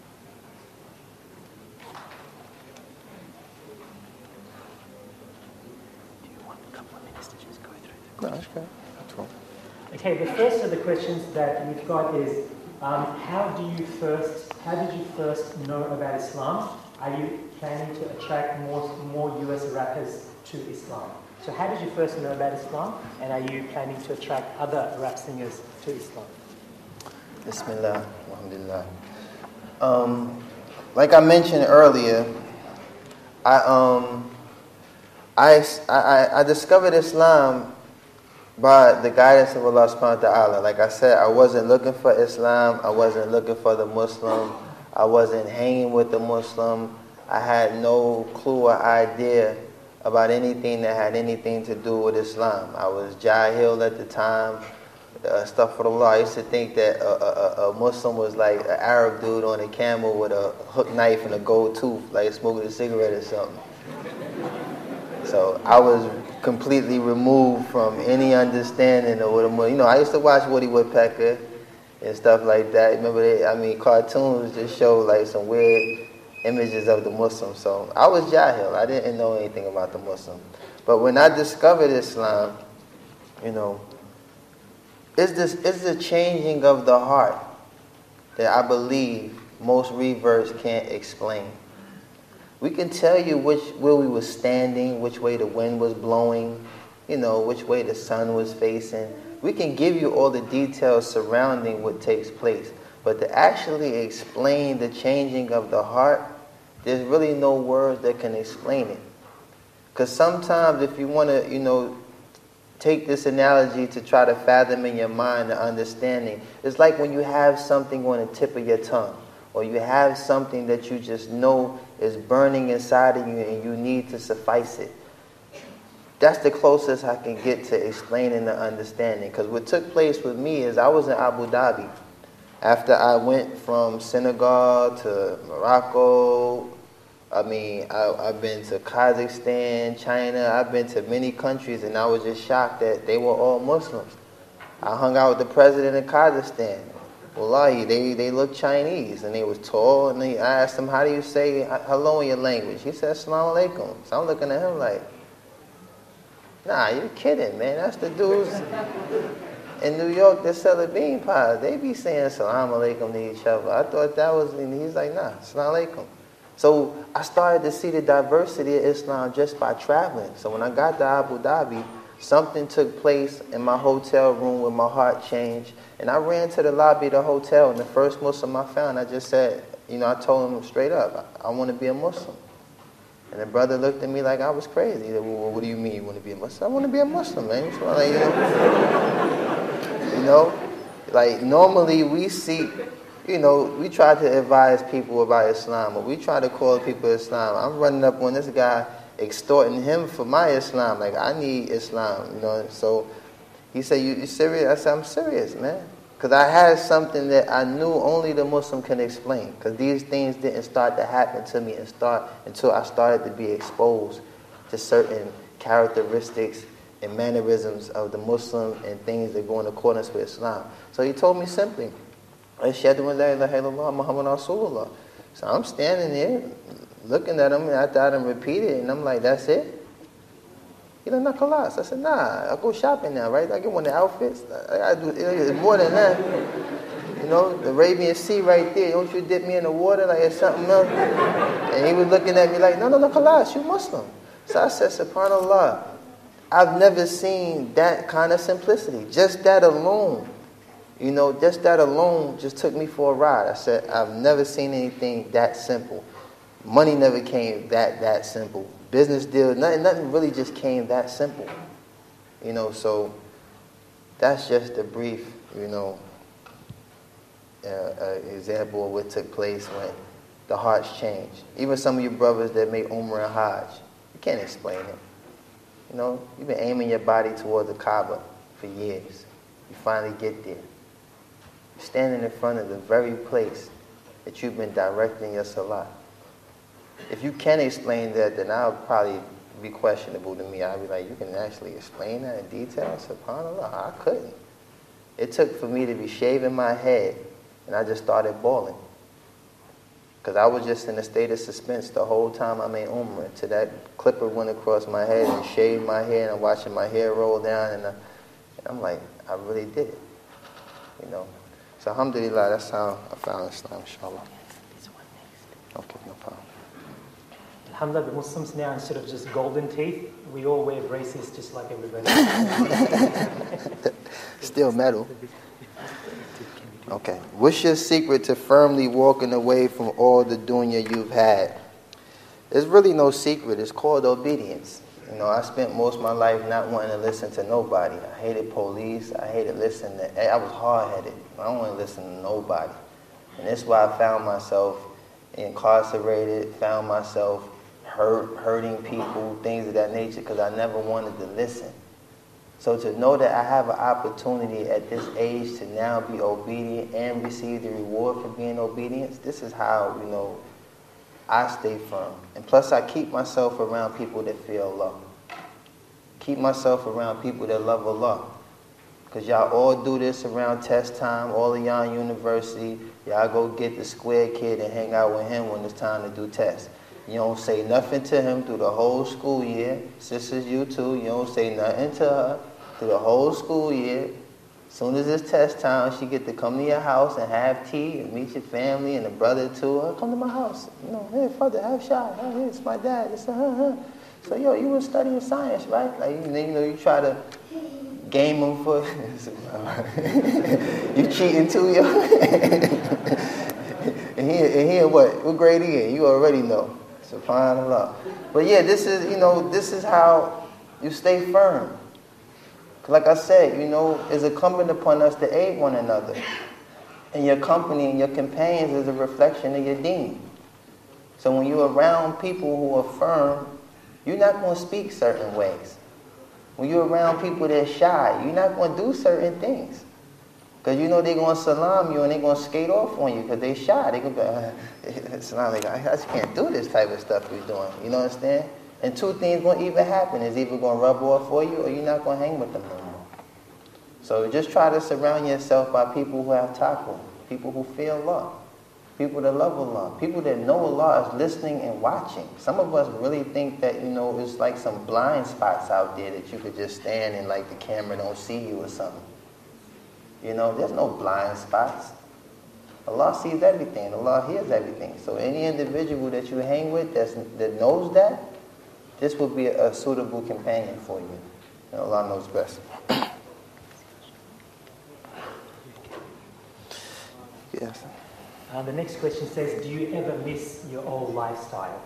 Do you want a couple of minutes to just go through the No, questions? that's good. That's cool. Okay, the first of the questions that we've got is, um, how do you first, how did you first know about Islam? Are you planning to attract more, more U S rappers to Islam? So how did you first know about Islam, and are you planning to attract other rap singers to Islam? Bismillah, alhamdulillah. Um, like I mentioned earlier, I um, I, I I discovered Islam by the guidance of Allah subhanahu wa ta'ala. Like I said, I wasn't looking for Islam, I wasn't looking for the Muslim, I wasn't hanging with the Muslim. I had no clue or idea about anything that had anything to do with Islam. I was jahil at the time. Uh, Astaghfirullah, I used to think that a, a, a Muslim was like an Arab dude on a camel with a hook knife and a gold tooth, like smoking a cigarette or something. So I was completely removed from any understanding of what a Muslim. You know, I used to watch Woody Woodpecker and stuff like that. Remember, they, I mean, cartoons just show like some weird images of the Muslim. So I was jahil. I didn't know anything about the Muslim. But when I discovered Islam, you know, it's this it's the changing of the heart that I believe most reverts can't explain. We can tell you which where we were standing, which way the wind was blowing, you know, which way the sun was facing. We can give you all the details surrounding what takes place. But to actually explain the changing of the heart, there's really no words that can explain it. Because sometimes if you want to, you know, take this analogy to try to fathom in your mind the understanding, it's like when you have something on the tip of your tongue, or you have something that you just know is burning inside of you and you need to suffice it. That's the closest I can get to explaining the understanding. Because what took place with me is I was in Abu Dhabi. After I went from Senegal to Morocco, I mean, I, I've been to Kazakhstan, China, I've been to many countries, and I was just shocked that they were all Muslims. I hung out with the president of Kazakhstan. Wallahi, they, they looked Chinese, and they was tall, and they, I asked them, how do you say hello in your language? He said, Assalamu alaikum. So I'm looking at him like, nah, you're kidding, man. That's the dudes in New York that sell the bean pies. They be saying Assalamu alaikum to each other. I thought that was, and he's like, nah, Assalamu alaikum. So I started to see the diversity of Islam just by traveling. So when I got to Abu Dhabi, something took place in my hotel room where my heart changed. And I ran to the lobby of the hotel, and the first Muslim I found, I just said, you know, I told him straight up, I, I want to be a Muslim. And the brother looked at me like I was crazy. He said, well, what do you mean you want to be a Muslim? I want to be a Muslim, man. So like, you know, you know, like normally we see, you know, we try to advise people about Islam, or we try to call people Islam. I'm running up on this guy, extorting him for my Islam. Like, I need Islam, you know. So he said, you, you serious? I said, I'm serious, man. Because I had something that I knew only the Muslim can explain. Because these things didn't start to happen to me and start until I started to be exposed to certain characteristics and mannerisms of the Muslim and things that go in accordance with Islam. So he told me simply, Ashhadu an la ilaha illallah Muhammad Rasulullah. So I'm standing there looking at him, and after I done repeated it, and I'm like, that's it? He like, nah, khalas. I said, nah, I'll go shopping now, right? I get one of the outfits. I gotta do it's more than that. You know, the Arabian Sea right there. Don't you dip me in the water like it's something else? And he was looking at me like, no, no, no, khalas, you Muslim. So I said, subhanallah, I've never seen that kind of simplicity. Just that alone, you know, just that alone just took me for a ride. I said, I've never seen anything that simple. Money never came that, that simple. Business deals, nothing, nothing really just came that simple. You know, so that's just a brief, you know, uh, uh, example of what took place when the hearts change. Even some of you brothers that make Umrah and Hajj, you can't explain it. You know, you've been aiming your body towards the Kaaba for years. You finally get there. You're standing in front of the very place that you've been directing your salah. If you can explain that, then I'll probably be questionable to me. I'll be like, you can actually explain that in detail? SubhanAllah, I couldn't. It took for me to be shaving my head, and I just started bawling. Because I was just in a state of suspense the whole time I made Umrah. Till that clipper went across my head and shaved my hair, and I'm watching my hair roll down, and, I, and I'm like, I really did it. You know. So alhamdulillah, that's how I found Islam, inshallah. Okay, no problem. Alhamdulillah, the Muslims now, instead of just golden teeth, we all wear braces just like everybody. Still metal. Okay. What's your secret to firmly walking away from all the dunya you've had? There's really no secret. It's called obedience. You know, I spent most of my life not wanting to listen to nobody. I hated police. I hated listening to... I was hard-headed. I don't want to listen to nobody. And that's why I found myself incarcerated, found myself hurt, hurting people, things of that nature, because I never wanted to listen. So to know that I have an opportunity at this age to now be obedient and receive the reward for being obedient, this is how, you know, I stay firm. And plus I keep myself around people that fear Allah. Keep myself around people that love Allah. Because y'all all do this around test time, all of y'all in university, y'all go get the square kid and hang out with him when it's time to do tests. You don't say nothing to him through the whole school year. Sisters, you too. You don't say nothing to her through the whole school year. As soon as it's test time, she get to come to your house and have tea and meet your family and a brother too. Oh, come to my house. You know, hey, father, have shot. Oh, hey, it's my dad. It's a, huh, huh. So, yo, you were studying science, right? Like, you know, you try to game them for... you cheating too, yo? and he, and he, what? What grade he in? You already know. SubhanAllah. But yeah, this is, you know, this is how you stay firm. Like I said, you know, it's incumbent upon us to aid one another. And your company and your companions is a reflection of your deen. So when you're around people who are firm, you're not going to speak certain ways. When you're around people that are shy, you're not going to do certain things. Because you know they're going to salam you and they're going to skate off on you because they're shy. They're going to be like, salam, I just can't do this type of stuff you're doing. You know what I'm saying? And two things going to either happen. It's either going to rub off for you or you're not going to hang with them no more. So just try to surround yourself by people who have taqwa, people who fear Allah, people that love Allah, people that know Allah is listening and watching. Some of us really think that, you know, it's like some blind spots out there that you could just stand and like the camera don't see you or something. You know, there's no blind spots. Allah sees everything. Allah hears everything. So any individual that you hang with that's, that knows that, this would be a, a suitable companion for you. And Allah knows best. Yes. Uh, the next question says, do you ever miss your old lifestyle?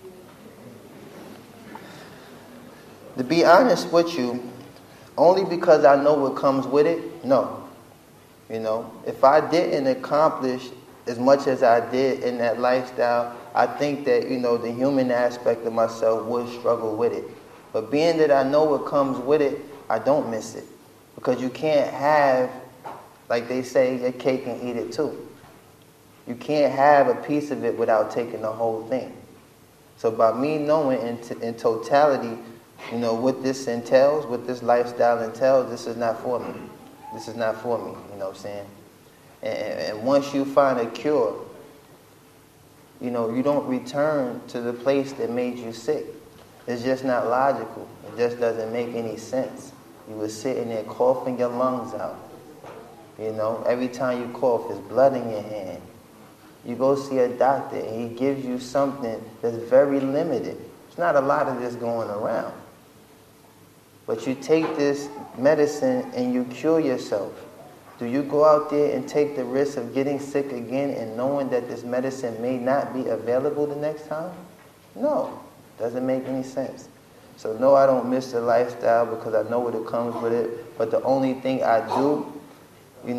To be honest with you, only because I know what comes with it, no. You know, if I didn't accomplish as much as I did in that lifestyle, I think that, you know, the human aspect of myself would struggle with it. But being that I know what comes with it, I don't miss it. Because you can't have, like they say, your cake and eat it too. You can't have a piece of it without taking the whole thing. So by me knowing in, t- in totality, you know, what this entails, what this lifestyle entails, this is not for me. This is not for me, you know what I'm saying? And, and once you find a cure, you know, you don't return to the place that made you sick. It's just not logical. It just doesn't make any sense. You were sitting there coughing your lungs out. You know, every time you cough, there's blood in your hand. You go see a doctor and he gives you something that's very limited. There's not a lot of this going around. But you take this medicine and you cure yourself. Do you go out there and take the risk of getting sick again and knowing that this medicine may not be available the next time? No, doesn't make any sense. So no, I don't miss the lifestyle because I know what it comes with it. But the only thing I do, you know,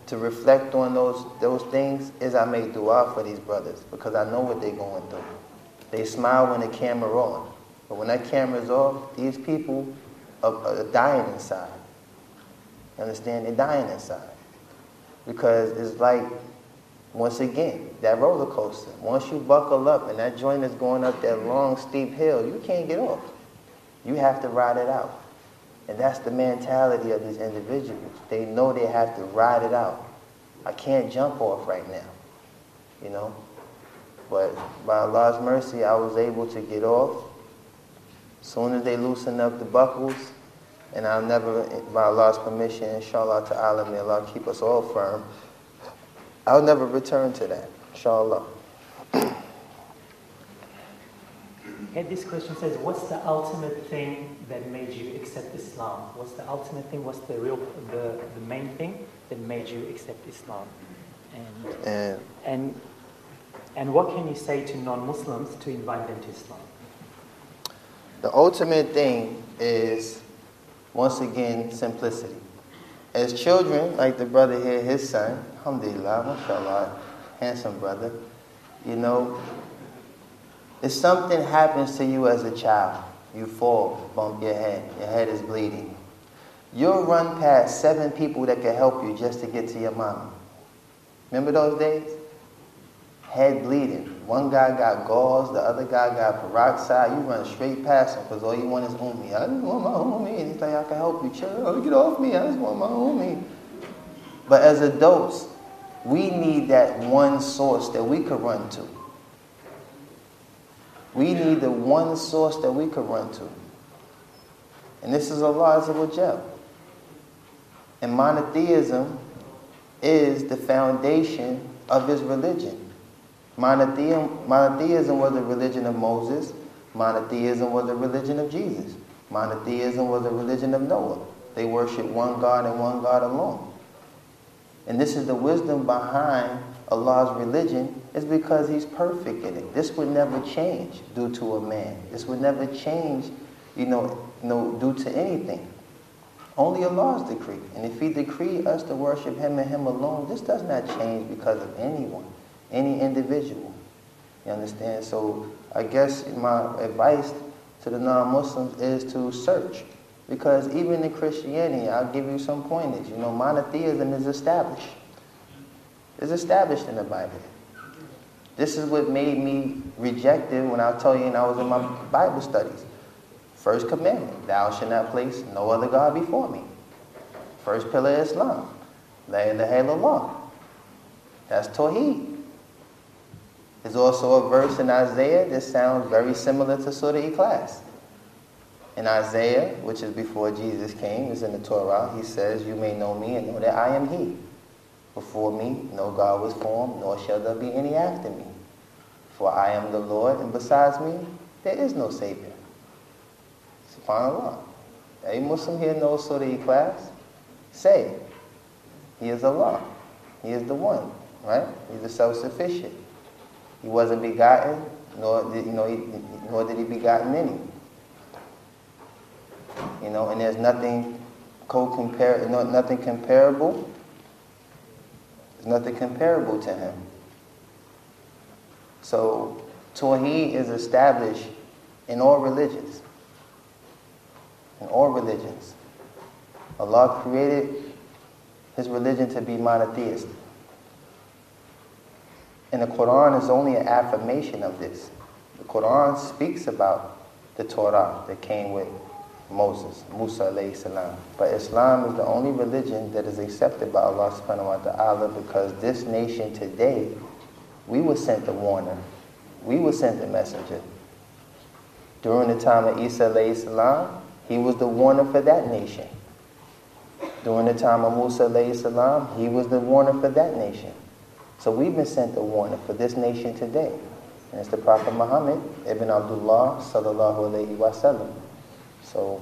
to reflect on those those things is I make dua for these brothers because I know what they're going through. They smile when the camera on, but when that camera's off, these people are, are dying inside. You understand? They're dying inside because it's like, once again, that roller coaster. Once you buckle up and that joint is going up that long, steep hill, you can't get off. You have to ride it out. And that's the mentality of these individuals. They know they have to ride it out. I can't jump off right now, you know. But by Allah's mercy, I was able to get off. As soon as they loosen up the buckles, and I'll never, by Allah's permission, inshallah ta'ala, may Allah keep us all firm, I'll never return to that, inshallah. And this question says, what's the ultimate thing that made you accept Islam? What's the ultimate thing? What's the real, the, the main thing that made you accept Islam? And, and and and what can you say to non-Muslims to invite them to Islam? The ultimate thing is, once again, simplicity. As children, like the brother here, his son, alhamdulillah, mashallah, handsome brother, you know, if something happens to you as a child, you fall, bump your head, your head is bleeding, you'll run past seven people that can help you just to get to your mama. Remember those days? Head bleeding. One guy got gauze, the other guy got peroxide. You run straight past him because all you want is Ummi. I just want my Ummi. And he's like, I can help you. Chill, get off me. I just want my Ummi. But as adults, we need that one source that we could run to. We need the one source that we could run to. And this is Allah Azza wa Jal. And monotheism is the foundation of his religion. Monotheism, monotheism was the religion of Moses. Monotheism was the religion of Jesus. Monotheism was the religion of Noah. They worship one God and one God alone. And this is the wisdom behind Allah's religion, is because he's perfect in it. This would never change due to a man. This would never change, you know, you know, due to anything. Only Allah's decree. And if he decreed us to worship him and him alone, this does not change because of anyone, any individual. You understand? So I guess my advice to the non-Muslims is to search. Because even in Christianity, I'll give you some pointers. You know, monotheism is established. It's established in the Bible. This is what made me reject it when I told you and I was in my Bible studies. First commandment, thou shalt not place no other God before me. First pillar of Islam, la ilaha illallah. That's Tawheed. There's also a verse in Isaiah that sounds very similar to Surah Ikhlas. In Isaiah, which is before Jesus came, is in the Torah, he says, you may know me and know that I am he. Before me, no God was formed, nor shall there be any after me. For I am the Lord, and besides me, there is no Savior. SubhanAllah. Every Muslim here knows Surah Ikhlas. Say, he is Allah. He is the one, right? He's the self-sufficient. He wasn't begotten, nor did, you know, he, nor did he begotten any. You know, and there's nothing co-compar, no, nothing comparable. There's nothing comparable to him. So, Tawheed is established in all religions. In all religions. Allah created his religion to be monotheistic. And the Quran is only an affirmation of this. The Quran speaks about the Torah that came with Moses, Musa alayhi salam. But Islam is the only religion that is accepted by Allah subhanahu wa ta'ala, because this nation today, we were sent the warner. We were sent the messenger. During the time of Isa alayhi salam, he was the warner for that nation. During the time of Musa alayhi salam, he was the warner for that nation. So we've been sent the warner for this nation today. And it's the Prophet Muhammad ibn Abdullah sallallahu alayhi wa sallam. So,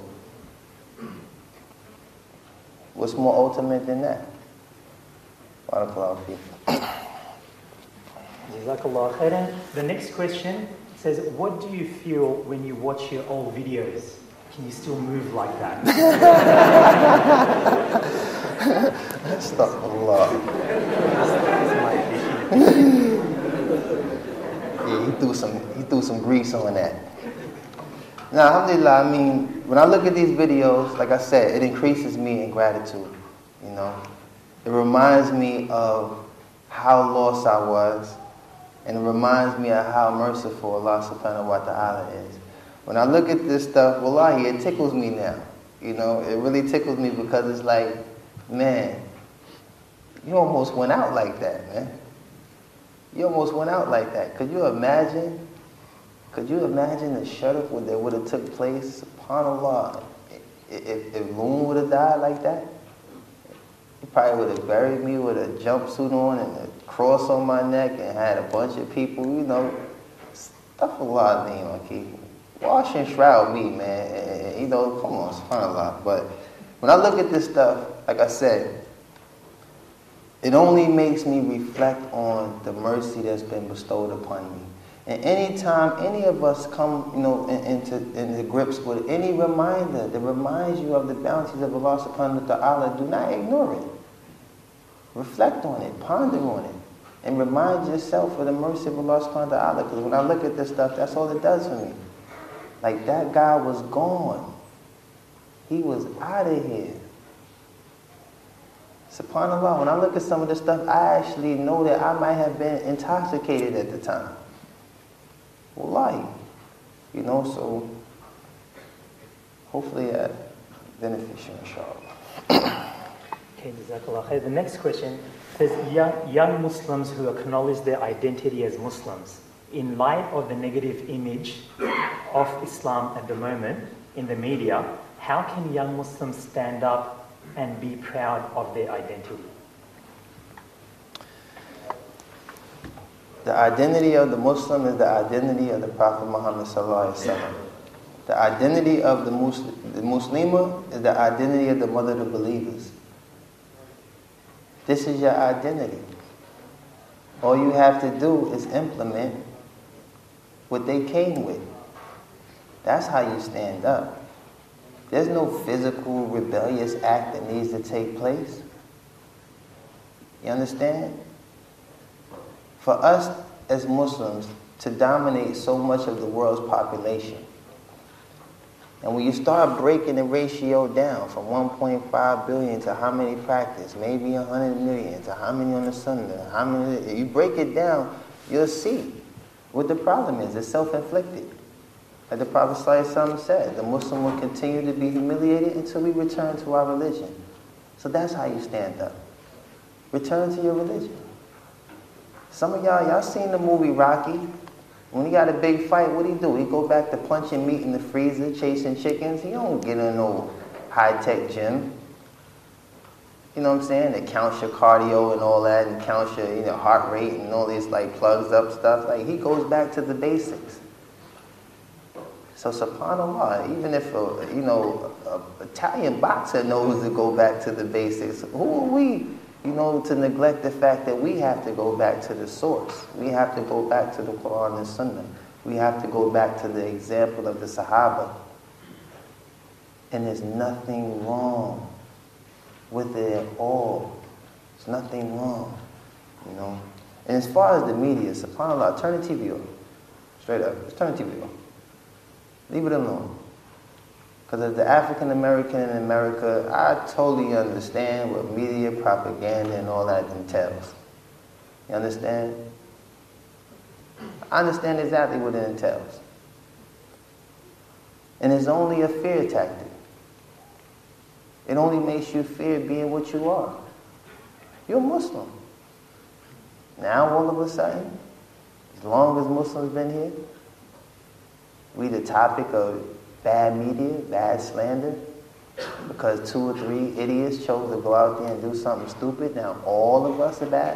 what's more ultimate than that? Barakallahu feekum. Jazakallah khairan. The next question says, what do you feel when you watch your old videos? Can you still move like that? Astaghfirullah. Yeah, he threw some he threw some grease on that. Now, alhamdulillah, I mean, when I look at these videos, like I said, it increases me in gratitude, you know. It reminds me of how lost I was, and it reminds me of how merciful Allah subhanahu wa ta'ala is. When I look at this stuff, wallahi, it tickles me now. You know, it really tickles me because it's like, man, you almost went out like that, man. You almost went out like that. Could you imagine? Could you imagine the shadab that would have took place? SubhanAllah. If, if Loon would have died like that, he probably would have buried me with a jumpsuit on and a cross on my neck and had a bunch of people, you know, stuff a lot of name on keep. Wash and shroud me, man. And, you know, come on, SubhanAllah. But when I look at this stuff, like I said, it only makes me reflect on the mercy that's been bestowed upon me. And anytime any of us come, you know, in, into, into grips with any reminder that reminds you of the bounties of Allah subhanahu wa ta'ala, do not ignore it. Reflect on it, ponder on it, and remind yourself of the mercy of Allah subhanahu wa ta'ala. Because when I look at this stuff, that's all it does for me. Like, that guy was gone. He was out of here. SubhanAllah, when I look at some of this stuff, I actually know that I might have been intoxicated at the time. Wallahi. You know, so hopefully that benefits you, inshallah. Okay, Jazakallah khair. The next question says, young, young Muslims who acknowledge their identity as Muslims, in light of the negative image of Islam at the moment in the media, how can young Muslims stand up and be proud of their identity? The identity of the Muslim is the identity of the Prophet Muhammad sallallahu alaihi wasallam. The identity of the Muslim, the Muslimah is the identity of the mother of the believers. This is your identity. All you have to do is implement what they came with. That's how you stand up. There's no physical rebellious act that needs to take place. You understand? For us as Muslims to dominate so much of the world's population, and when you start breaking the ratio down from one point five billion to how many practice, maybe one hundred million, to how many on the Sunnah, how many, you break it down, you'll see what the problem is. It's self-inflicted. Like the Prophet ﷺ said, the Muslim will continue to be humiliated until we return to our religion. So that's how you stand up. Return to your religion. Some of y'all, y'all seen the movie Rocky? When he got a big fight, what he do? He go back to punching meat in the freezer, chasing chickens. He don't get in no high-tech gym. You know what I'm saying? That counts your cardio and all that, and counts your, you know, heart rate and all these like plugs up stuff. Like, he goes back to the basics. So subhanAllah, even if a, you know, an Italian boxer knows to go back to the basics, who are we, you know, to neglect the fact that we have to go back to the source. We have to go back to the Quran and Sunnah. We have to go back to the example of the Sahaba. And there's nothing wrong with it at all. There's nothing wrong, you know. And as far as the media, subhanAllah, turn the T V off. Straight up, just turn the T V off. Leave it alone. Because as the African American in America, I totally understand what media propaganda and all that entails. You understand? I understand exactly what it entails. And it's only a fear tactic. It only makes you fear being what you are. You're a Muslim. Now all of a sudden, as long as Muslims been here, we the topic of bad media, bad slander, because two or three idiots chose to go out there and do something stupid. Now all of us are bad.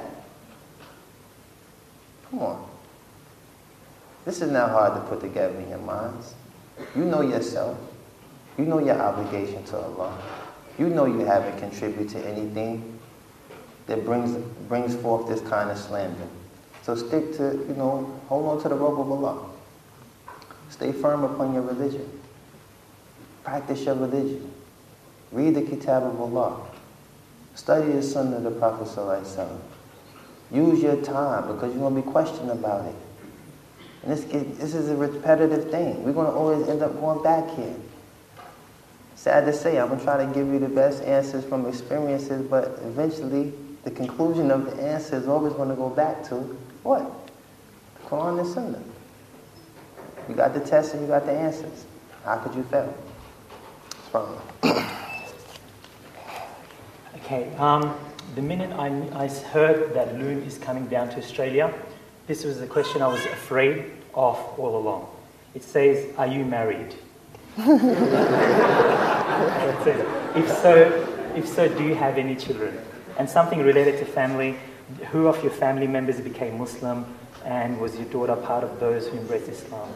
Come on. This is not hard to put together in your minds. You know yourself. You know your obligation to Allah. You know you haven't contributed to anything that brings brings forth this kind of slander. So stick to, you know, hold on to the rope of Allah. Stay firm upon your religion. Practice your religion. Read the Kitab of Allah. Study the Sunnah of the Prophet Sallallahu Alaihi Wasallam. Use your time because you're going to be questioned about it. And this, this is a repetitive thing. We're going to always end up going back here. Sad to say, I'm going to try to give you the best answers from experiences, but eventually the conclusion of the answer is always going to go back to what? The Quran and Sunnah. You got the test and you got the answers. How could you fail? It's fine. Okay, um, the minute I, I heard that Loon is coming down to Australia, this was the question I was afraid of all along. It says, are you married? That's it. If so, if so, do you have any children? And something related to family, who of your family members became Muslim, and was your daughter part of those who embraced Islam?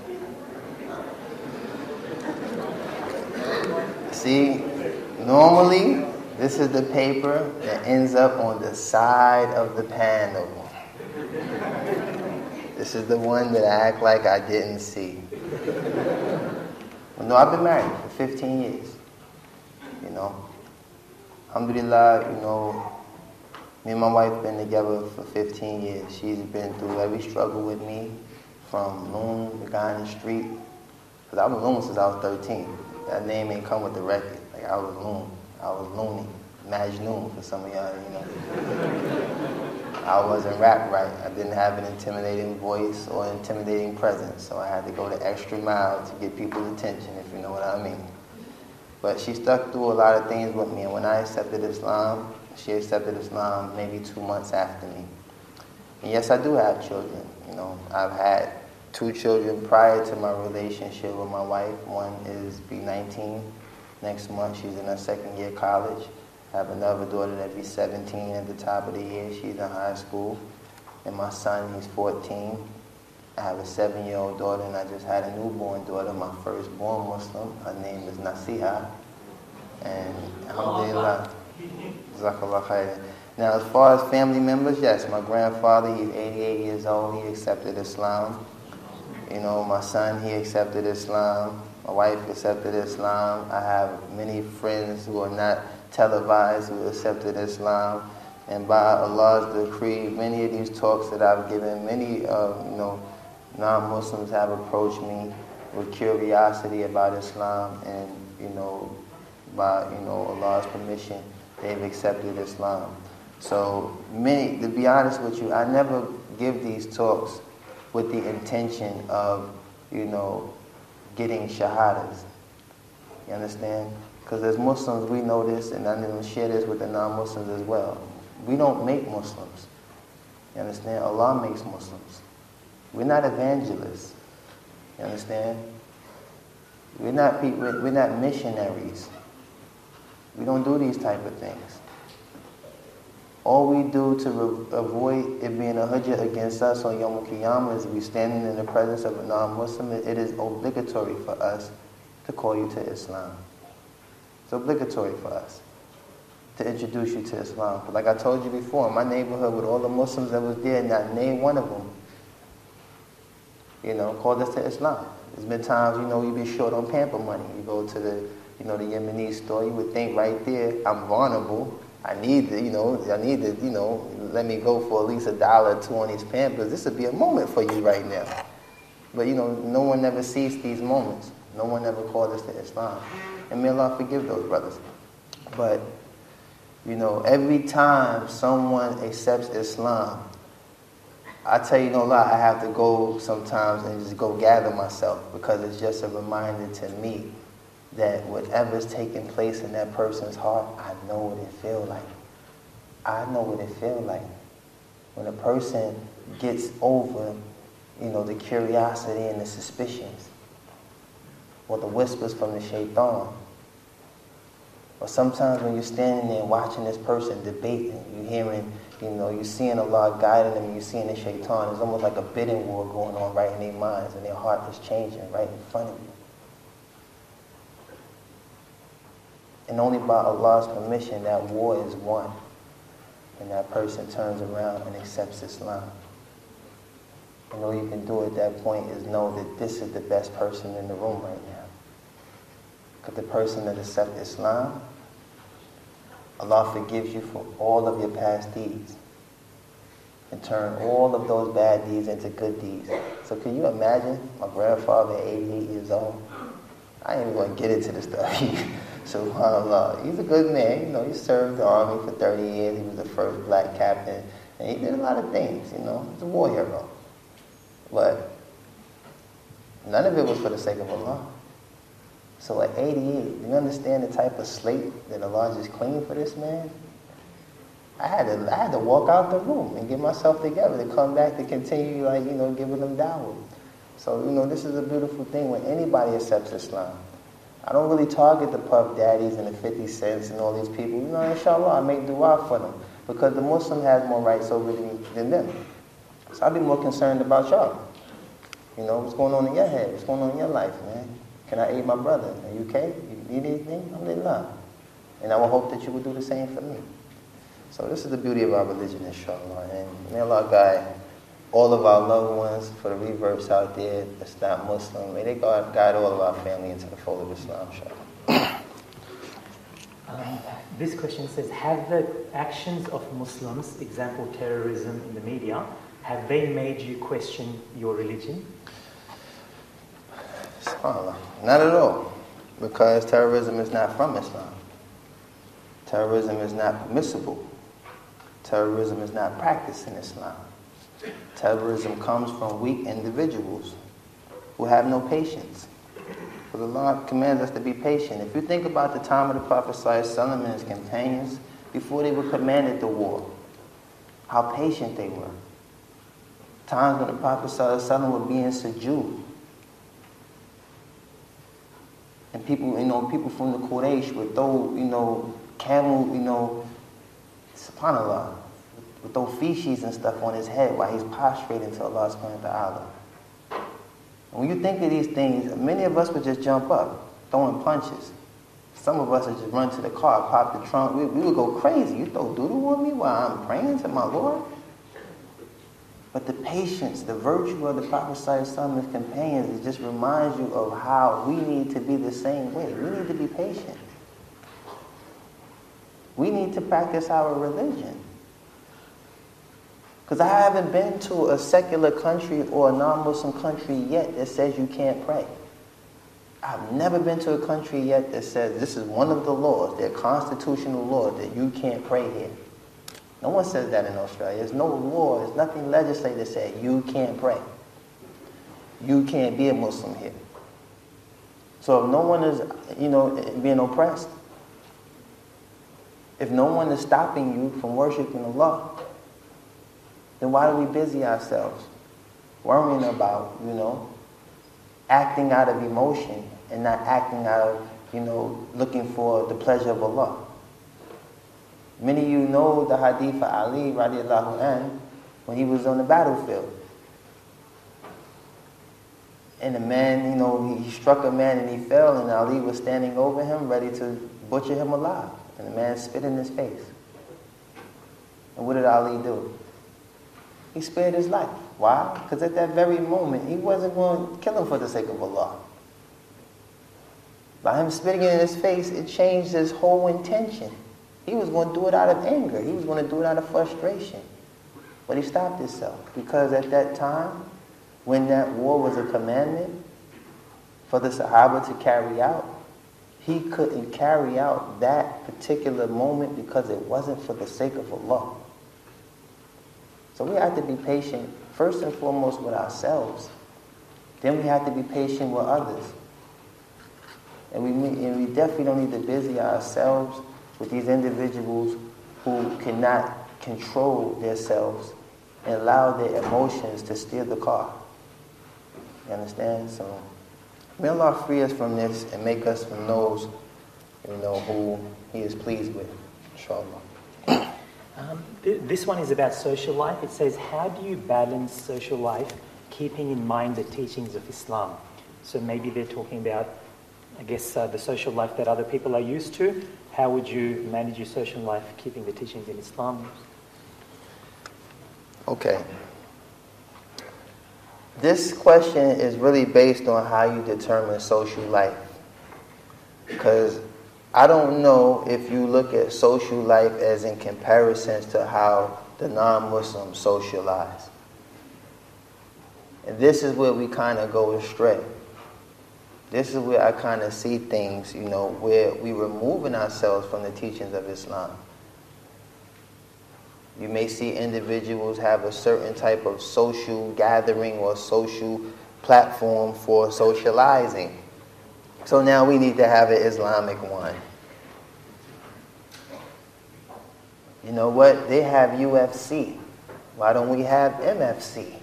See, normally, this is the paper that ends up on the side of the panel. This is the one that I act like I didn't see. Well, no, I've been married for fifteen years. You know, alhamdulillah, you know, me and my wife been together for fifteen years. She's been through every struggle with me, from Loon, the guy in the street. Because I was Loon since I was thirteen. That name ain't come with the record. Like, I was Loon. I was Looney. Majnoon for some of y'all, you know. I wasn't rap right. I didn't have an intimidating voice or intimidating presence, so I had to go the extra mile to get people's attention, if you know what I mean. But she stuck through a lot of things with me, and when I accepted Islam, she accepted Islam maybe two months after me. And yes, I do have children. You know, I've had two children prior to my relationship with my wife. One is be nineteen next month. She's in her second year college. I have another daughter that be seventeen at the top of the year. She's in high school. And my son, he's fourteen. I have a seven-year-old daughter, and I just had a newborn daughter, my firstborn Muslim. Her name is Nasiha. And alhamdulillah. Jazakallah khair. Now, as far as family members, yes, my grandfather, he's eighty-eight years old. He accepted Islam. You know, my son, he accepted Islam. My wife accepted Islam. I have many friends who are not televised who accepted Islam. And by Allah's decree, many of these talks that I've given, many uh, you know, non-Muslims have approached me with curiosity about Islam, and you know, by you know Allah's permission, they've accepted Islam. So many, to be honest with you, I never give these talks with the intention of, you know, getting shahadas. You understand? Because as Muslims, we know this, and I'm going to share this with the non-Muslims as well. We don't make Muslims. You understand? Allah makes Muslims. We're not evangelists. You understand? We're not people, we're not missionaries. We don't do these type of things. All we do to re- avoid it being a hujjah against us on Yom Kippur is we standing in the presence of a non-Muslim. It is obligatory for us to call you to Islam. It's obligatory for us to introduce you to Islam. But like I told you before, in my neighborhood with all the Muslims that was there, not name one of them, you know, called us to Islam. There's been times, you know, you be short on pamper money. You go to the, you know, the Yemeni store, you would think right there, I'm vulnerable. I need to, you know, I need to, you know, let me go for at least a dollar or two on these pampers. This would be a moment for you right now. But, you know, no one ever sees these moments. No one ever called us to Islam. And may Allah forgive those brothers. But, you know, every time someone accepts Islam, I tell you no lie, I have to go sometimes and just go gather myself, because it's just a reminder to me that whatever's taking place in that person's heart, I know what it feels like. I know what it feels like. When a person gets over, you know, the curiosity and the suspicions, or the whispers from the shaitan. Or sometimes when you're standing there watching this person debating, you're hearing, you know, you're seeing Allah guiding them, you're seeing the shaitan. It's almost like a bidding war going on right in their minds, and their heart is changing right in front of you. And only by Allah's permission that war is won, and that person turns around and accepts Islam. And all you can do at that point is know that this is the best person in the room right now. Because the person that accepts Islam, Allah forgives you for all of your past deeds and turn all of those bad deeds into good deeds. So can you imagine my grandfather at eighty-eight years old? I ain't even going to get into the stuff. SubhanAllah. He's a good man. You know, he served the army for thirty years. He was the first black captain. And he did a lot of things, you know. He's a war hero. But none of it was for the sake of Allah. So at eighty-eight, do you understand the type of slate that Allah just cleaned for this man? I had to, I had to walk out the room and get myself together to come back to continue, like, you know, giving them dawah. So, you know, this is a beautiful thing when anybody accepts Islam. I don't really target the Puff Daddies and the fifty cents and all these people. You know, inshallah, I make dua for them because the Muslim has more rights over me than them. So I'll be more concerned about y'all. You know, what's going on in your head? What's going on in your life, man? Can I aid my brother? Are you okay? You need anything? Alhamdulillah. And I will hope that you will do the same for me. So this is the beauty of our religion, inshallah. And may Allah guide all of our loved ones for the reverts out there that's not Muslim. May they guide, guide all of our family into the fold of Islam, inshallah. Um, this question says, have the actions of Muslims, example terrorism in the media, have they made you question your religion? SubhanAllah. Not at all. Because terrorism is not from Islam. Terrorism is not permissible. Terrorism is not practiced in Islam. Terrorism comes from weak individuals who have no patience. But Allah commands us to be patient. If you think about the time of the Prophet ﷺ and his companions, before they were commanded to war, how patient they were. Times when the Prophet ﷺ would be in sujood. And people, you know, people from the Quraysh would throw, you know, camel, you know, subhanAllah, would throw feces and stuff on his head while he's prostrating to Allah subhanahu wa ta'ala. And when you think of these things, many of us would just jump up, throwing punches. Some of us would just run to the car, pop the trunk. We, we would go crazy. You throw doodle on me while I'm praying to my Lord? But the patience, the virtue of the Prophet ﷺ and his companions, it just reminds you of how we need to be the same way. We need to be patient. We need to practice our religion. Because I haven't been to a secular country or a non-Muslim country yet that says you can't pray. I've never been to a country yet that says this is one of the laws, their constitutional law, that you can't pray here. No one says that in Australia. There's no law, there's nothing legislated that says you can't pray. You can't be a Muslim here. So if no one is, you know, being oppressed, if no one is stopping you from worshiping Allah, then why do we busy ourselves worrying about, you know, acting out of emotion and not acting out of, you know, looking for the pleasure of Allah? Many of you know the hadith of Ali radiallahu anhu when he was on the battlefield. And a man, you know, he, he struck a man and he fell, and Ali was standing over him ready to butcher him alive. And the man spit in his face. And what did Ali do? He spared his life. Why? Because at that very moment, he wasn't going to kill him for the sake of Allah. By him spitting in his face, it changed his whole intention. He was going to do it out of anger. He was going to do it out of frustration. But he stopped himself. Because at that time, when that war was a commandment for the Sahaba to carry out, he couldn't carry out that particular moment because it wasn't for the sake of Allah. So we have to be patient, first and foremost, with ourselves. Then we have to be patient with others. And we, and we definitely don't need to busy ourselves with these individuals who cannot control themselves and allow their emotions to steer the car. You understand? So may Allah free us from this and make us from those, you know, who He is pleased with. Inshallah. Um, th- this one is about social life. It says, how do you balance social life keeping in mind the teachings of Islam? So maybe they're talking about, I guess, uh, the social life that other people are used to. How would you manage your social life keeping the teachings in Islam? Okay. This question is really based on how you determine social life. Because I don't know if you look at social life as in comparison to how the non-Muslims socialize. And this is where we kind of go astray. This is where I kind of see things, you know, where we're removing ourselves from the teachings of Islam. You may see individuals have a certain type of social gathering or social platform for socializing. So now we need to have an Islamic one. You know what? They have U F C. Why don't we have M F C?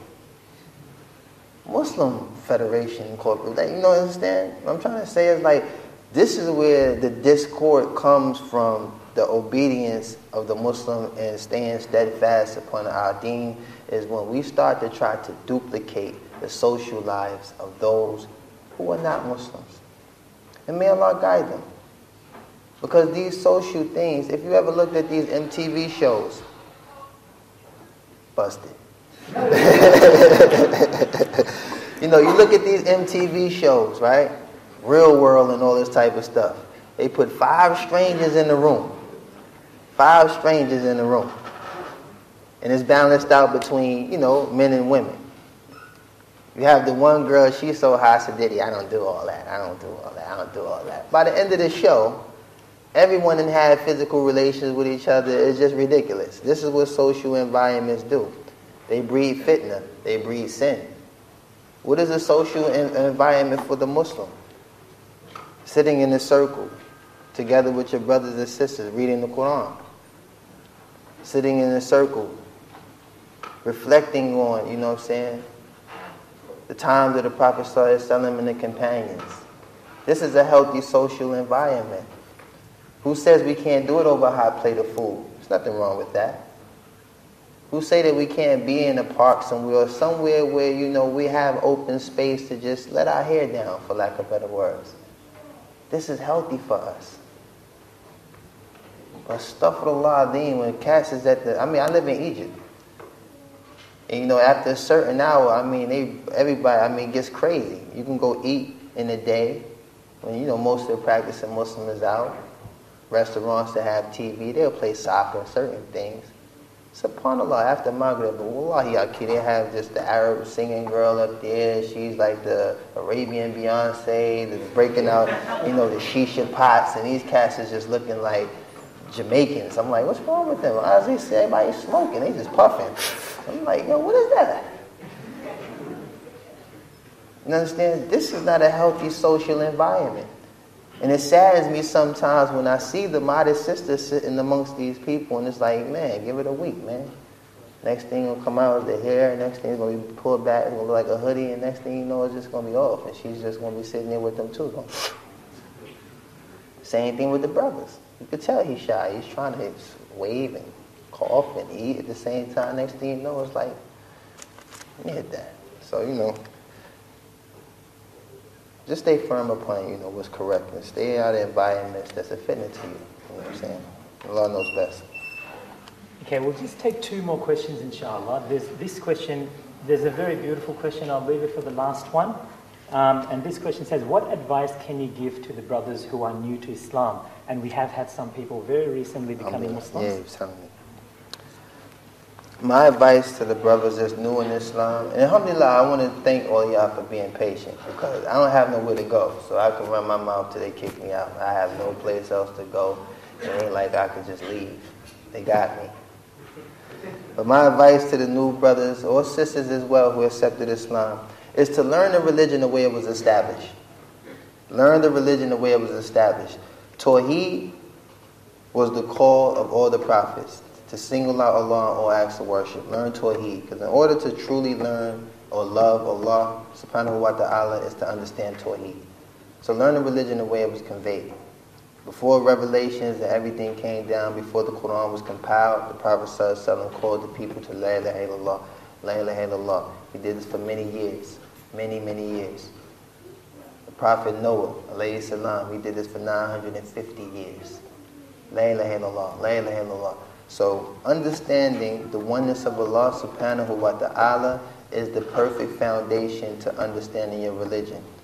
Muslim Federation Incorporated. You know what I understand? What I'm trying to say is like, this is where the discord comes from the obedience of the Muslim and staying steadfast upon our deen, is when we start to try to duplicate the social lives of those who are not Muslims. And may Allah guide them. Because these social things, if you ever looked at these M T V shows, busted. You know, you look at these M T V shows, right? Real World and all this type of stuff. They put five strangers in the room. Five strangers in the room. And it's balanced out between, you know, men and women. You have the one girl, she's so Hasidity, I don't do all that, I don't do all that, I don't do all that. By the end of the show, everyone that had physical relations with each other is just ridiculous. This is what social environments do. They breed fitna, they breed sin. What is a social en- environment for the Muslim? Sitting in a circle, together with your brothers and sisters, reading the Quran. Sitting in a circle, reflecting on, you know what I'm saying, the times of the Prophet ﷺ and the companions. This is a healthy social environment. Who says we can't do it over a hot plate of food? There's nothing wrong with that. Who say that we can't be in a park somewhere or somewhere where, you know, we have open space to just let our hair down, for lack of better words? This is healthy for us. But astaghfirullah azim, when cats is at the, I mean, I live in Egypt. And, you know, after a certain hour, I mean, they, everybody, I mean, gets crazy. You can go eat in the day when, you know, most of the practicing Muslim is out. Restaurants that have T V, they'll play soccer, certain things. SubhanAllah, after Maghrib, wallahi, they have just the Arab singing girl up there. She's like the Arabian Beyonce that's breaking out, you know, the shisha pots, and these cats is just looking like Jamaicans. I'm like, what's wrong with them? As they say, everybody's smoking, they just puffing. I'm like, yo, what is that? You understand? This is not a healthy social environment. And it saddens me sometimes when I see the modest sisters sitting amongst these people, and it's like, man, give it a week, man. Next thing will come out is the hair, next thing is going to be pulled back, it's going to look like a hoodie, and next thing you know, it's just going to be off, and she's just going to be sitting there with them too. Going, same thing with the brothers. You could tell he's shy. He's trying to wave and cough and eat at the same time. Next thing you know, it's like, you hit that. So, you know, just stay firm upon, you know, what's correct, and stay out of environments that's a fitness to you. You know what I'm saying? Allah knows best. Okay, we'll just take two more questions, inshallah. There's this question, there's a very beautiful question, I'll leave it for the last one. Um, and this question says, what advice can you give to the brothers who are new to Islam? And we have had some people very recently becoming Muslims. Yeah, he was telling me. My advice to the brothers that's new in Islam, and alhamdulillah, I want to thank all y'all for being patient, because I don't have nowhere to go, so I can run my mouth till they kick me out. I have no place else to go. It ain't like I could just leave. They got me. But my advice to the new brothers or sisters as well who accepted Islam is to learn the religion the way it was established. Learn the religion the way it was established. Tawheed was the call of all the prophets, to single out Allah in all acts of worship. Learn Tawheed. Because in order to truly learn or love Allah subhanahu wa ta'ala is to understand Tawheed. So learn the religion the way it was conveyed. Before revelations and everything came down, before the Quran was compiled, the Prophet ﷺ called the people to La ilaha illallah. La ilaha illallah. He did this for many years. Many, many years. The Prophet Noah, alayhi salam, he did this for nine hundred fifty years. La ilaha illallah. La ilaha illallah. So understanding the oneness of Allah subhanahu wa ta'ala is the perfect foundation to understanding your religion.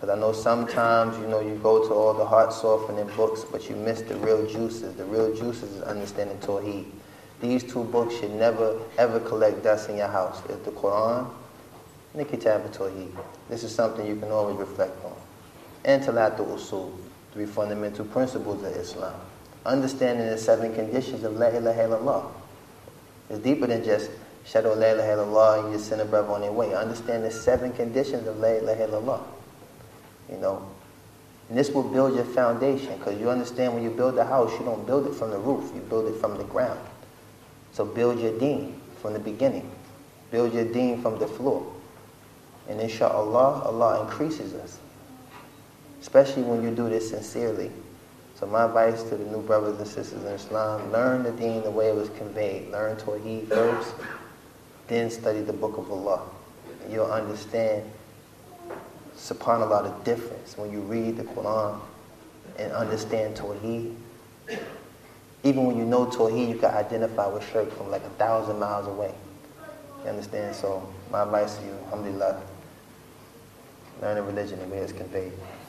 Because I know sometimes, you know, you go to all the heart softening books, but you miss the real juices. The real juices is understanding Tawheed. These two books should never, ever collect dust in your house. It's the Quran and the Kitab al-Tawheed. This is something you can always reflect on. And Talatul Usul, three fundamental principles of Islam. Understanding the seven conditions of La ilaha illallah. It's deeper than just Shadu La ilaha illallah and you send a brother on their way. Understand the seven conditions of La ilaha illallah. You know, and this will build your foundation, because you understand when you build a house, you don't build it from the roof, you build it from the ground. So build your deen from the beginning. Build your deen from the floor. And inshallah, Allah increases us. Especially when you do this sincerely. So my advice to the new brothers and sisters in Islam, learn the deen the way it was conveyed. Learn Tawheed first, then study the book of Allah. And you'll understand, subhanAllah, the difference when you read the Quran and understand Tawheed. Even when you know Tawheed, you can identify with shirk from like a thousand miles away. You understand? So my advice to you, alhamdulillah, learn the religion the way it's conveyed.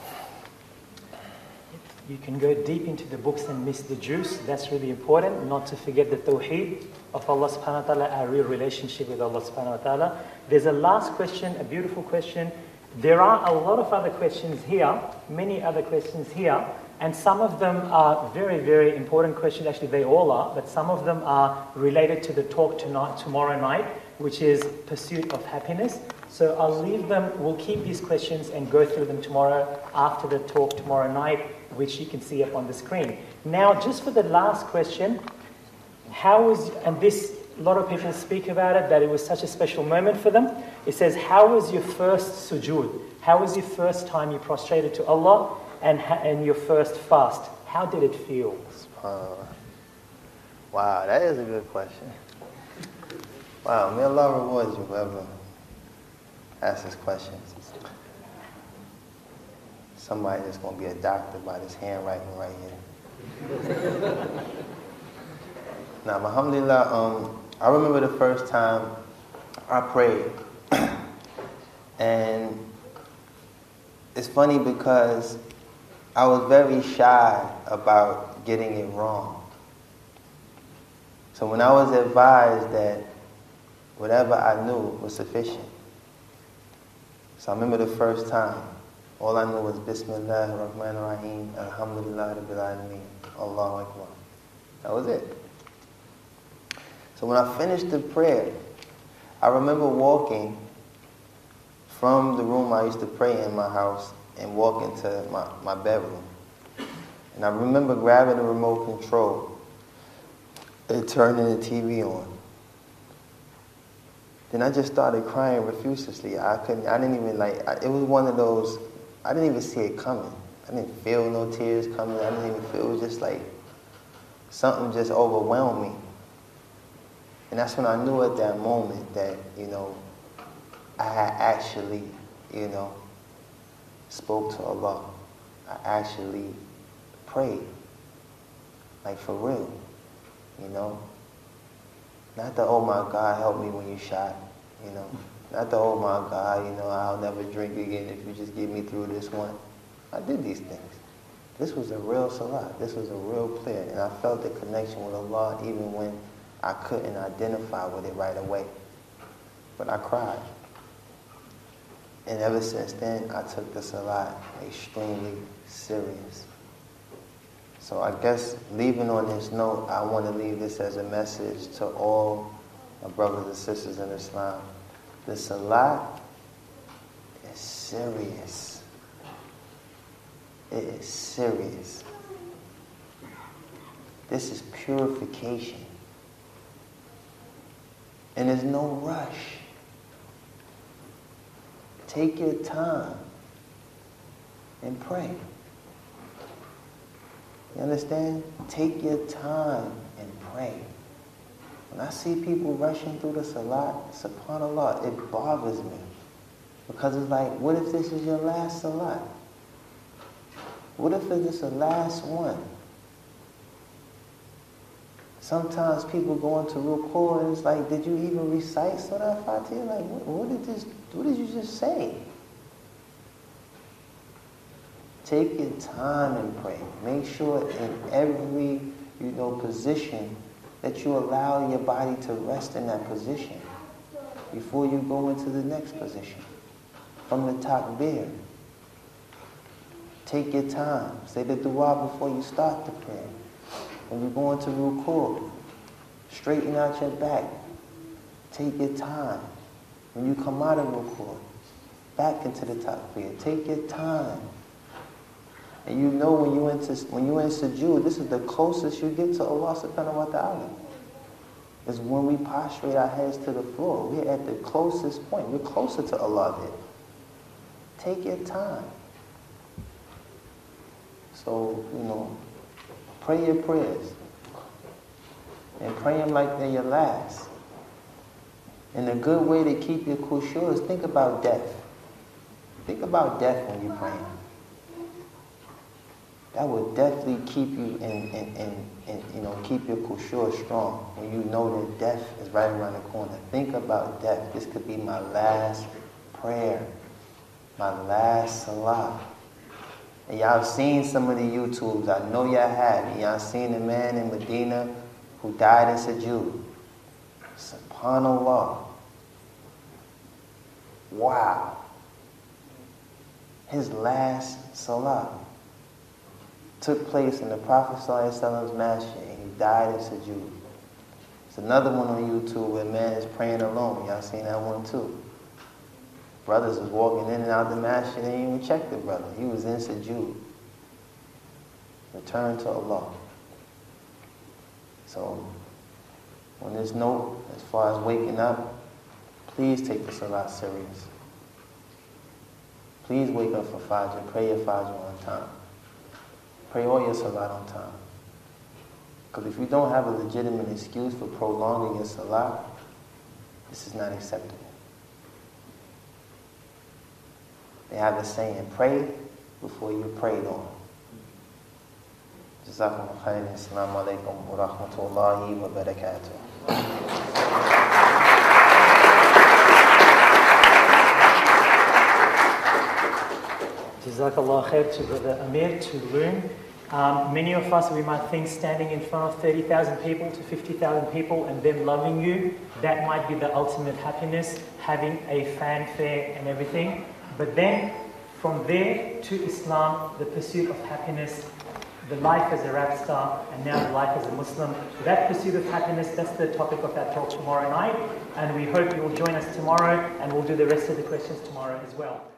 You can go deep into the books and miss the juice. That's really important. Not to forget the Tawheed of Allah subhanahu wa ta'ala, our real relationship with Allah subhanahu wa ta'ala. There's a last question, a beautiful question. There are a lot of other questions here, many other questions here, and some of them are very, very important questions. Actually, they all are, but some of them are related to the talk tonight, tomorrow night, which is pursuit of happiness. So I'll leave them, we'll keep these questions and go through them tomorrow after the talk tomorrow night, which you can see up on the screen. Now, just for the last question, how was, and this, a lot of people speak about it, that it was such a special moment for them. It says, how was your first sujood? How was your first time you prostrated to Allah, and, and your first fast? How did it feel? Uh, wow, that is a good question. Wow, may Allah reward you, whoever asks this question. Somebody that's going to be a doctor by this handwriting right here. Now, alhamdulillah, um, I remember the first time I prayed. And it's funny because I was very shy about getting it wrong. So when I was advised that whatever I knew was sufficient. So I remember the first time, all I knew was Bismillah ar-Rahman ar-Rahim, Alhamdulillah Rabbil Alameen, Allahu Akbar. That was it. So when I finished the prayer, I remember walking from the room I used to pray in my house and walking to my, my bedroom. And I remember grabbing the remote control and turning the T V on. Then I just started crying profusely. I couldn't, I didn't even like, I, it was one of those, I didn't even see it coming. I didn't feel no tears coming. I didn't even feel, it was just like, something just overwhelmed me. And that's when I knew at that moment that, you know, I had actually, you know, spoke to Allah. I actually prayed. Like for real, you know. Not the, oh my God, help me when you shot, you know. Not the, oh my God, you know, I'll never drink again if you just get me through this one. I did these things. This was a real salat. This was a real prayer. And I felt the connection with Allah even when I couldn't identify with it right away. But I cried. And ever since then, I took the salat extremely serious. So I guess leaving on this note, I want to leave this as a message to all my brothers and sisters in Islam. The salat is serious. It is serious. This is purification. And there's no rush. Take your time and pray. You understand? Take your time and pray. When I see people rushing through the salat, subhanAllah, it bothers me. Because it's like, what if this is your last salat? What if it's the last one? Sometimes people go into ruku and it's like, did you even recite Surah Fatiha? Like, what, what did this? What did you just say? Take your time and pray. Make sure in every, you know, position that you allow your body to rest in that position before you go into the next position. From the takbir. Take your time. Say the dua before you start the prayer. When you go into ruku', straighten out your back. Take your time. When you come out of ruku', back into the takbir. Take your time. And you know when you into when you in sujood, this is the closest you get to Allah subhanahu wa ta'ala. Is when we prostrate our heads to the floor. We're at the closest point. We're closer to Allah there. Take your time. So, you know, pray your prayers. And pray them like they're your last. And a good way to keep your khushu' is think about death. Think about death when you're praying. That would definitely keep you in, in, in, in you know, keep your khushu' strong when you know that death is right around the corner. Think about death. This could be my last prayer, my last salah. And y'all have seen some of the YouTubes. I know y'all have. Y'all seen the man in Medina who died in sujood. SubhanAllah. Wow. His last salah took place in the Prophet ﷺ's masjid, and he died in sujood. There's another one on YouTube where a man is praying alone. Y'all seen that one too. Brothers was walking in and out the masjid, they didn't even check the brother. He was in sujood. Return to Allah. So, on this note, as far as waking up, please take the salah serious. Please wake up for Fajr. Pray your Fajr on time. Pray all your salat on time. Because if you don't have a legitimate excuse for prolonging your salat, this is not acceptable. They have a saying, pray before you're prayed on. Jazakumullah khairan. Assalamu alaikum wa rahmatullahi wa barakatuh. Jazakallah khair to Brother Amir, to Loon. Um, many of us, we might think standing in front of thirty thousand people to fifty thousand people and them loving you, that might be the ultimate happiness, having a fanfare and everything. But then, from there to Islam, the pursuit of happiness, the life as a rap star, and now the life as a Muslim. That pursuit of happiness, that's the topic of our talk tomorrow night. And we hope you will join us tomorrow, and we'll do the rest of the questions tomorrow as well.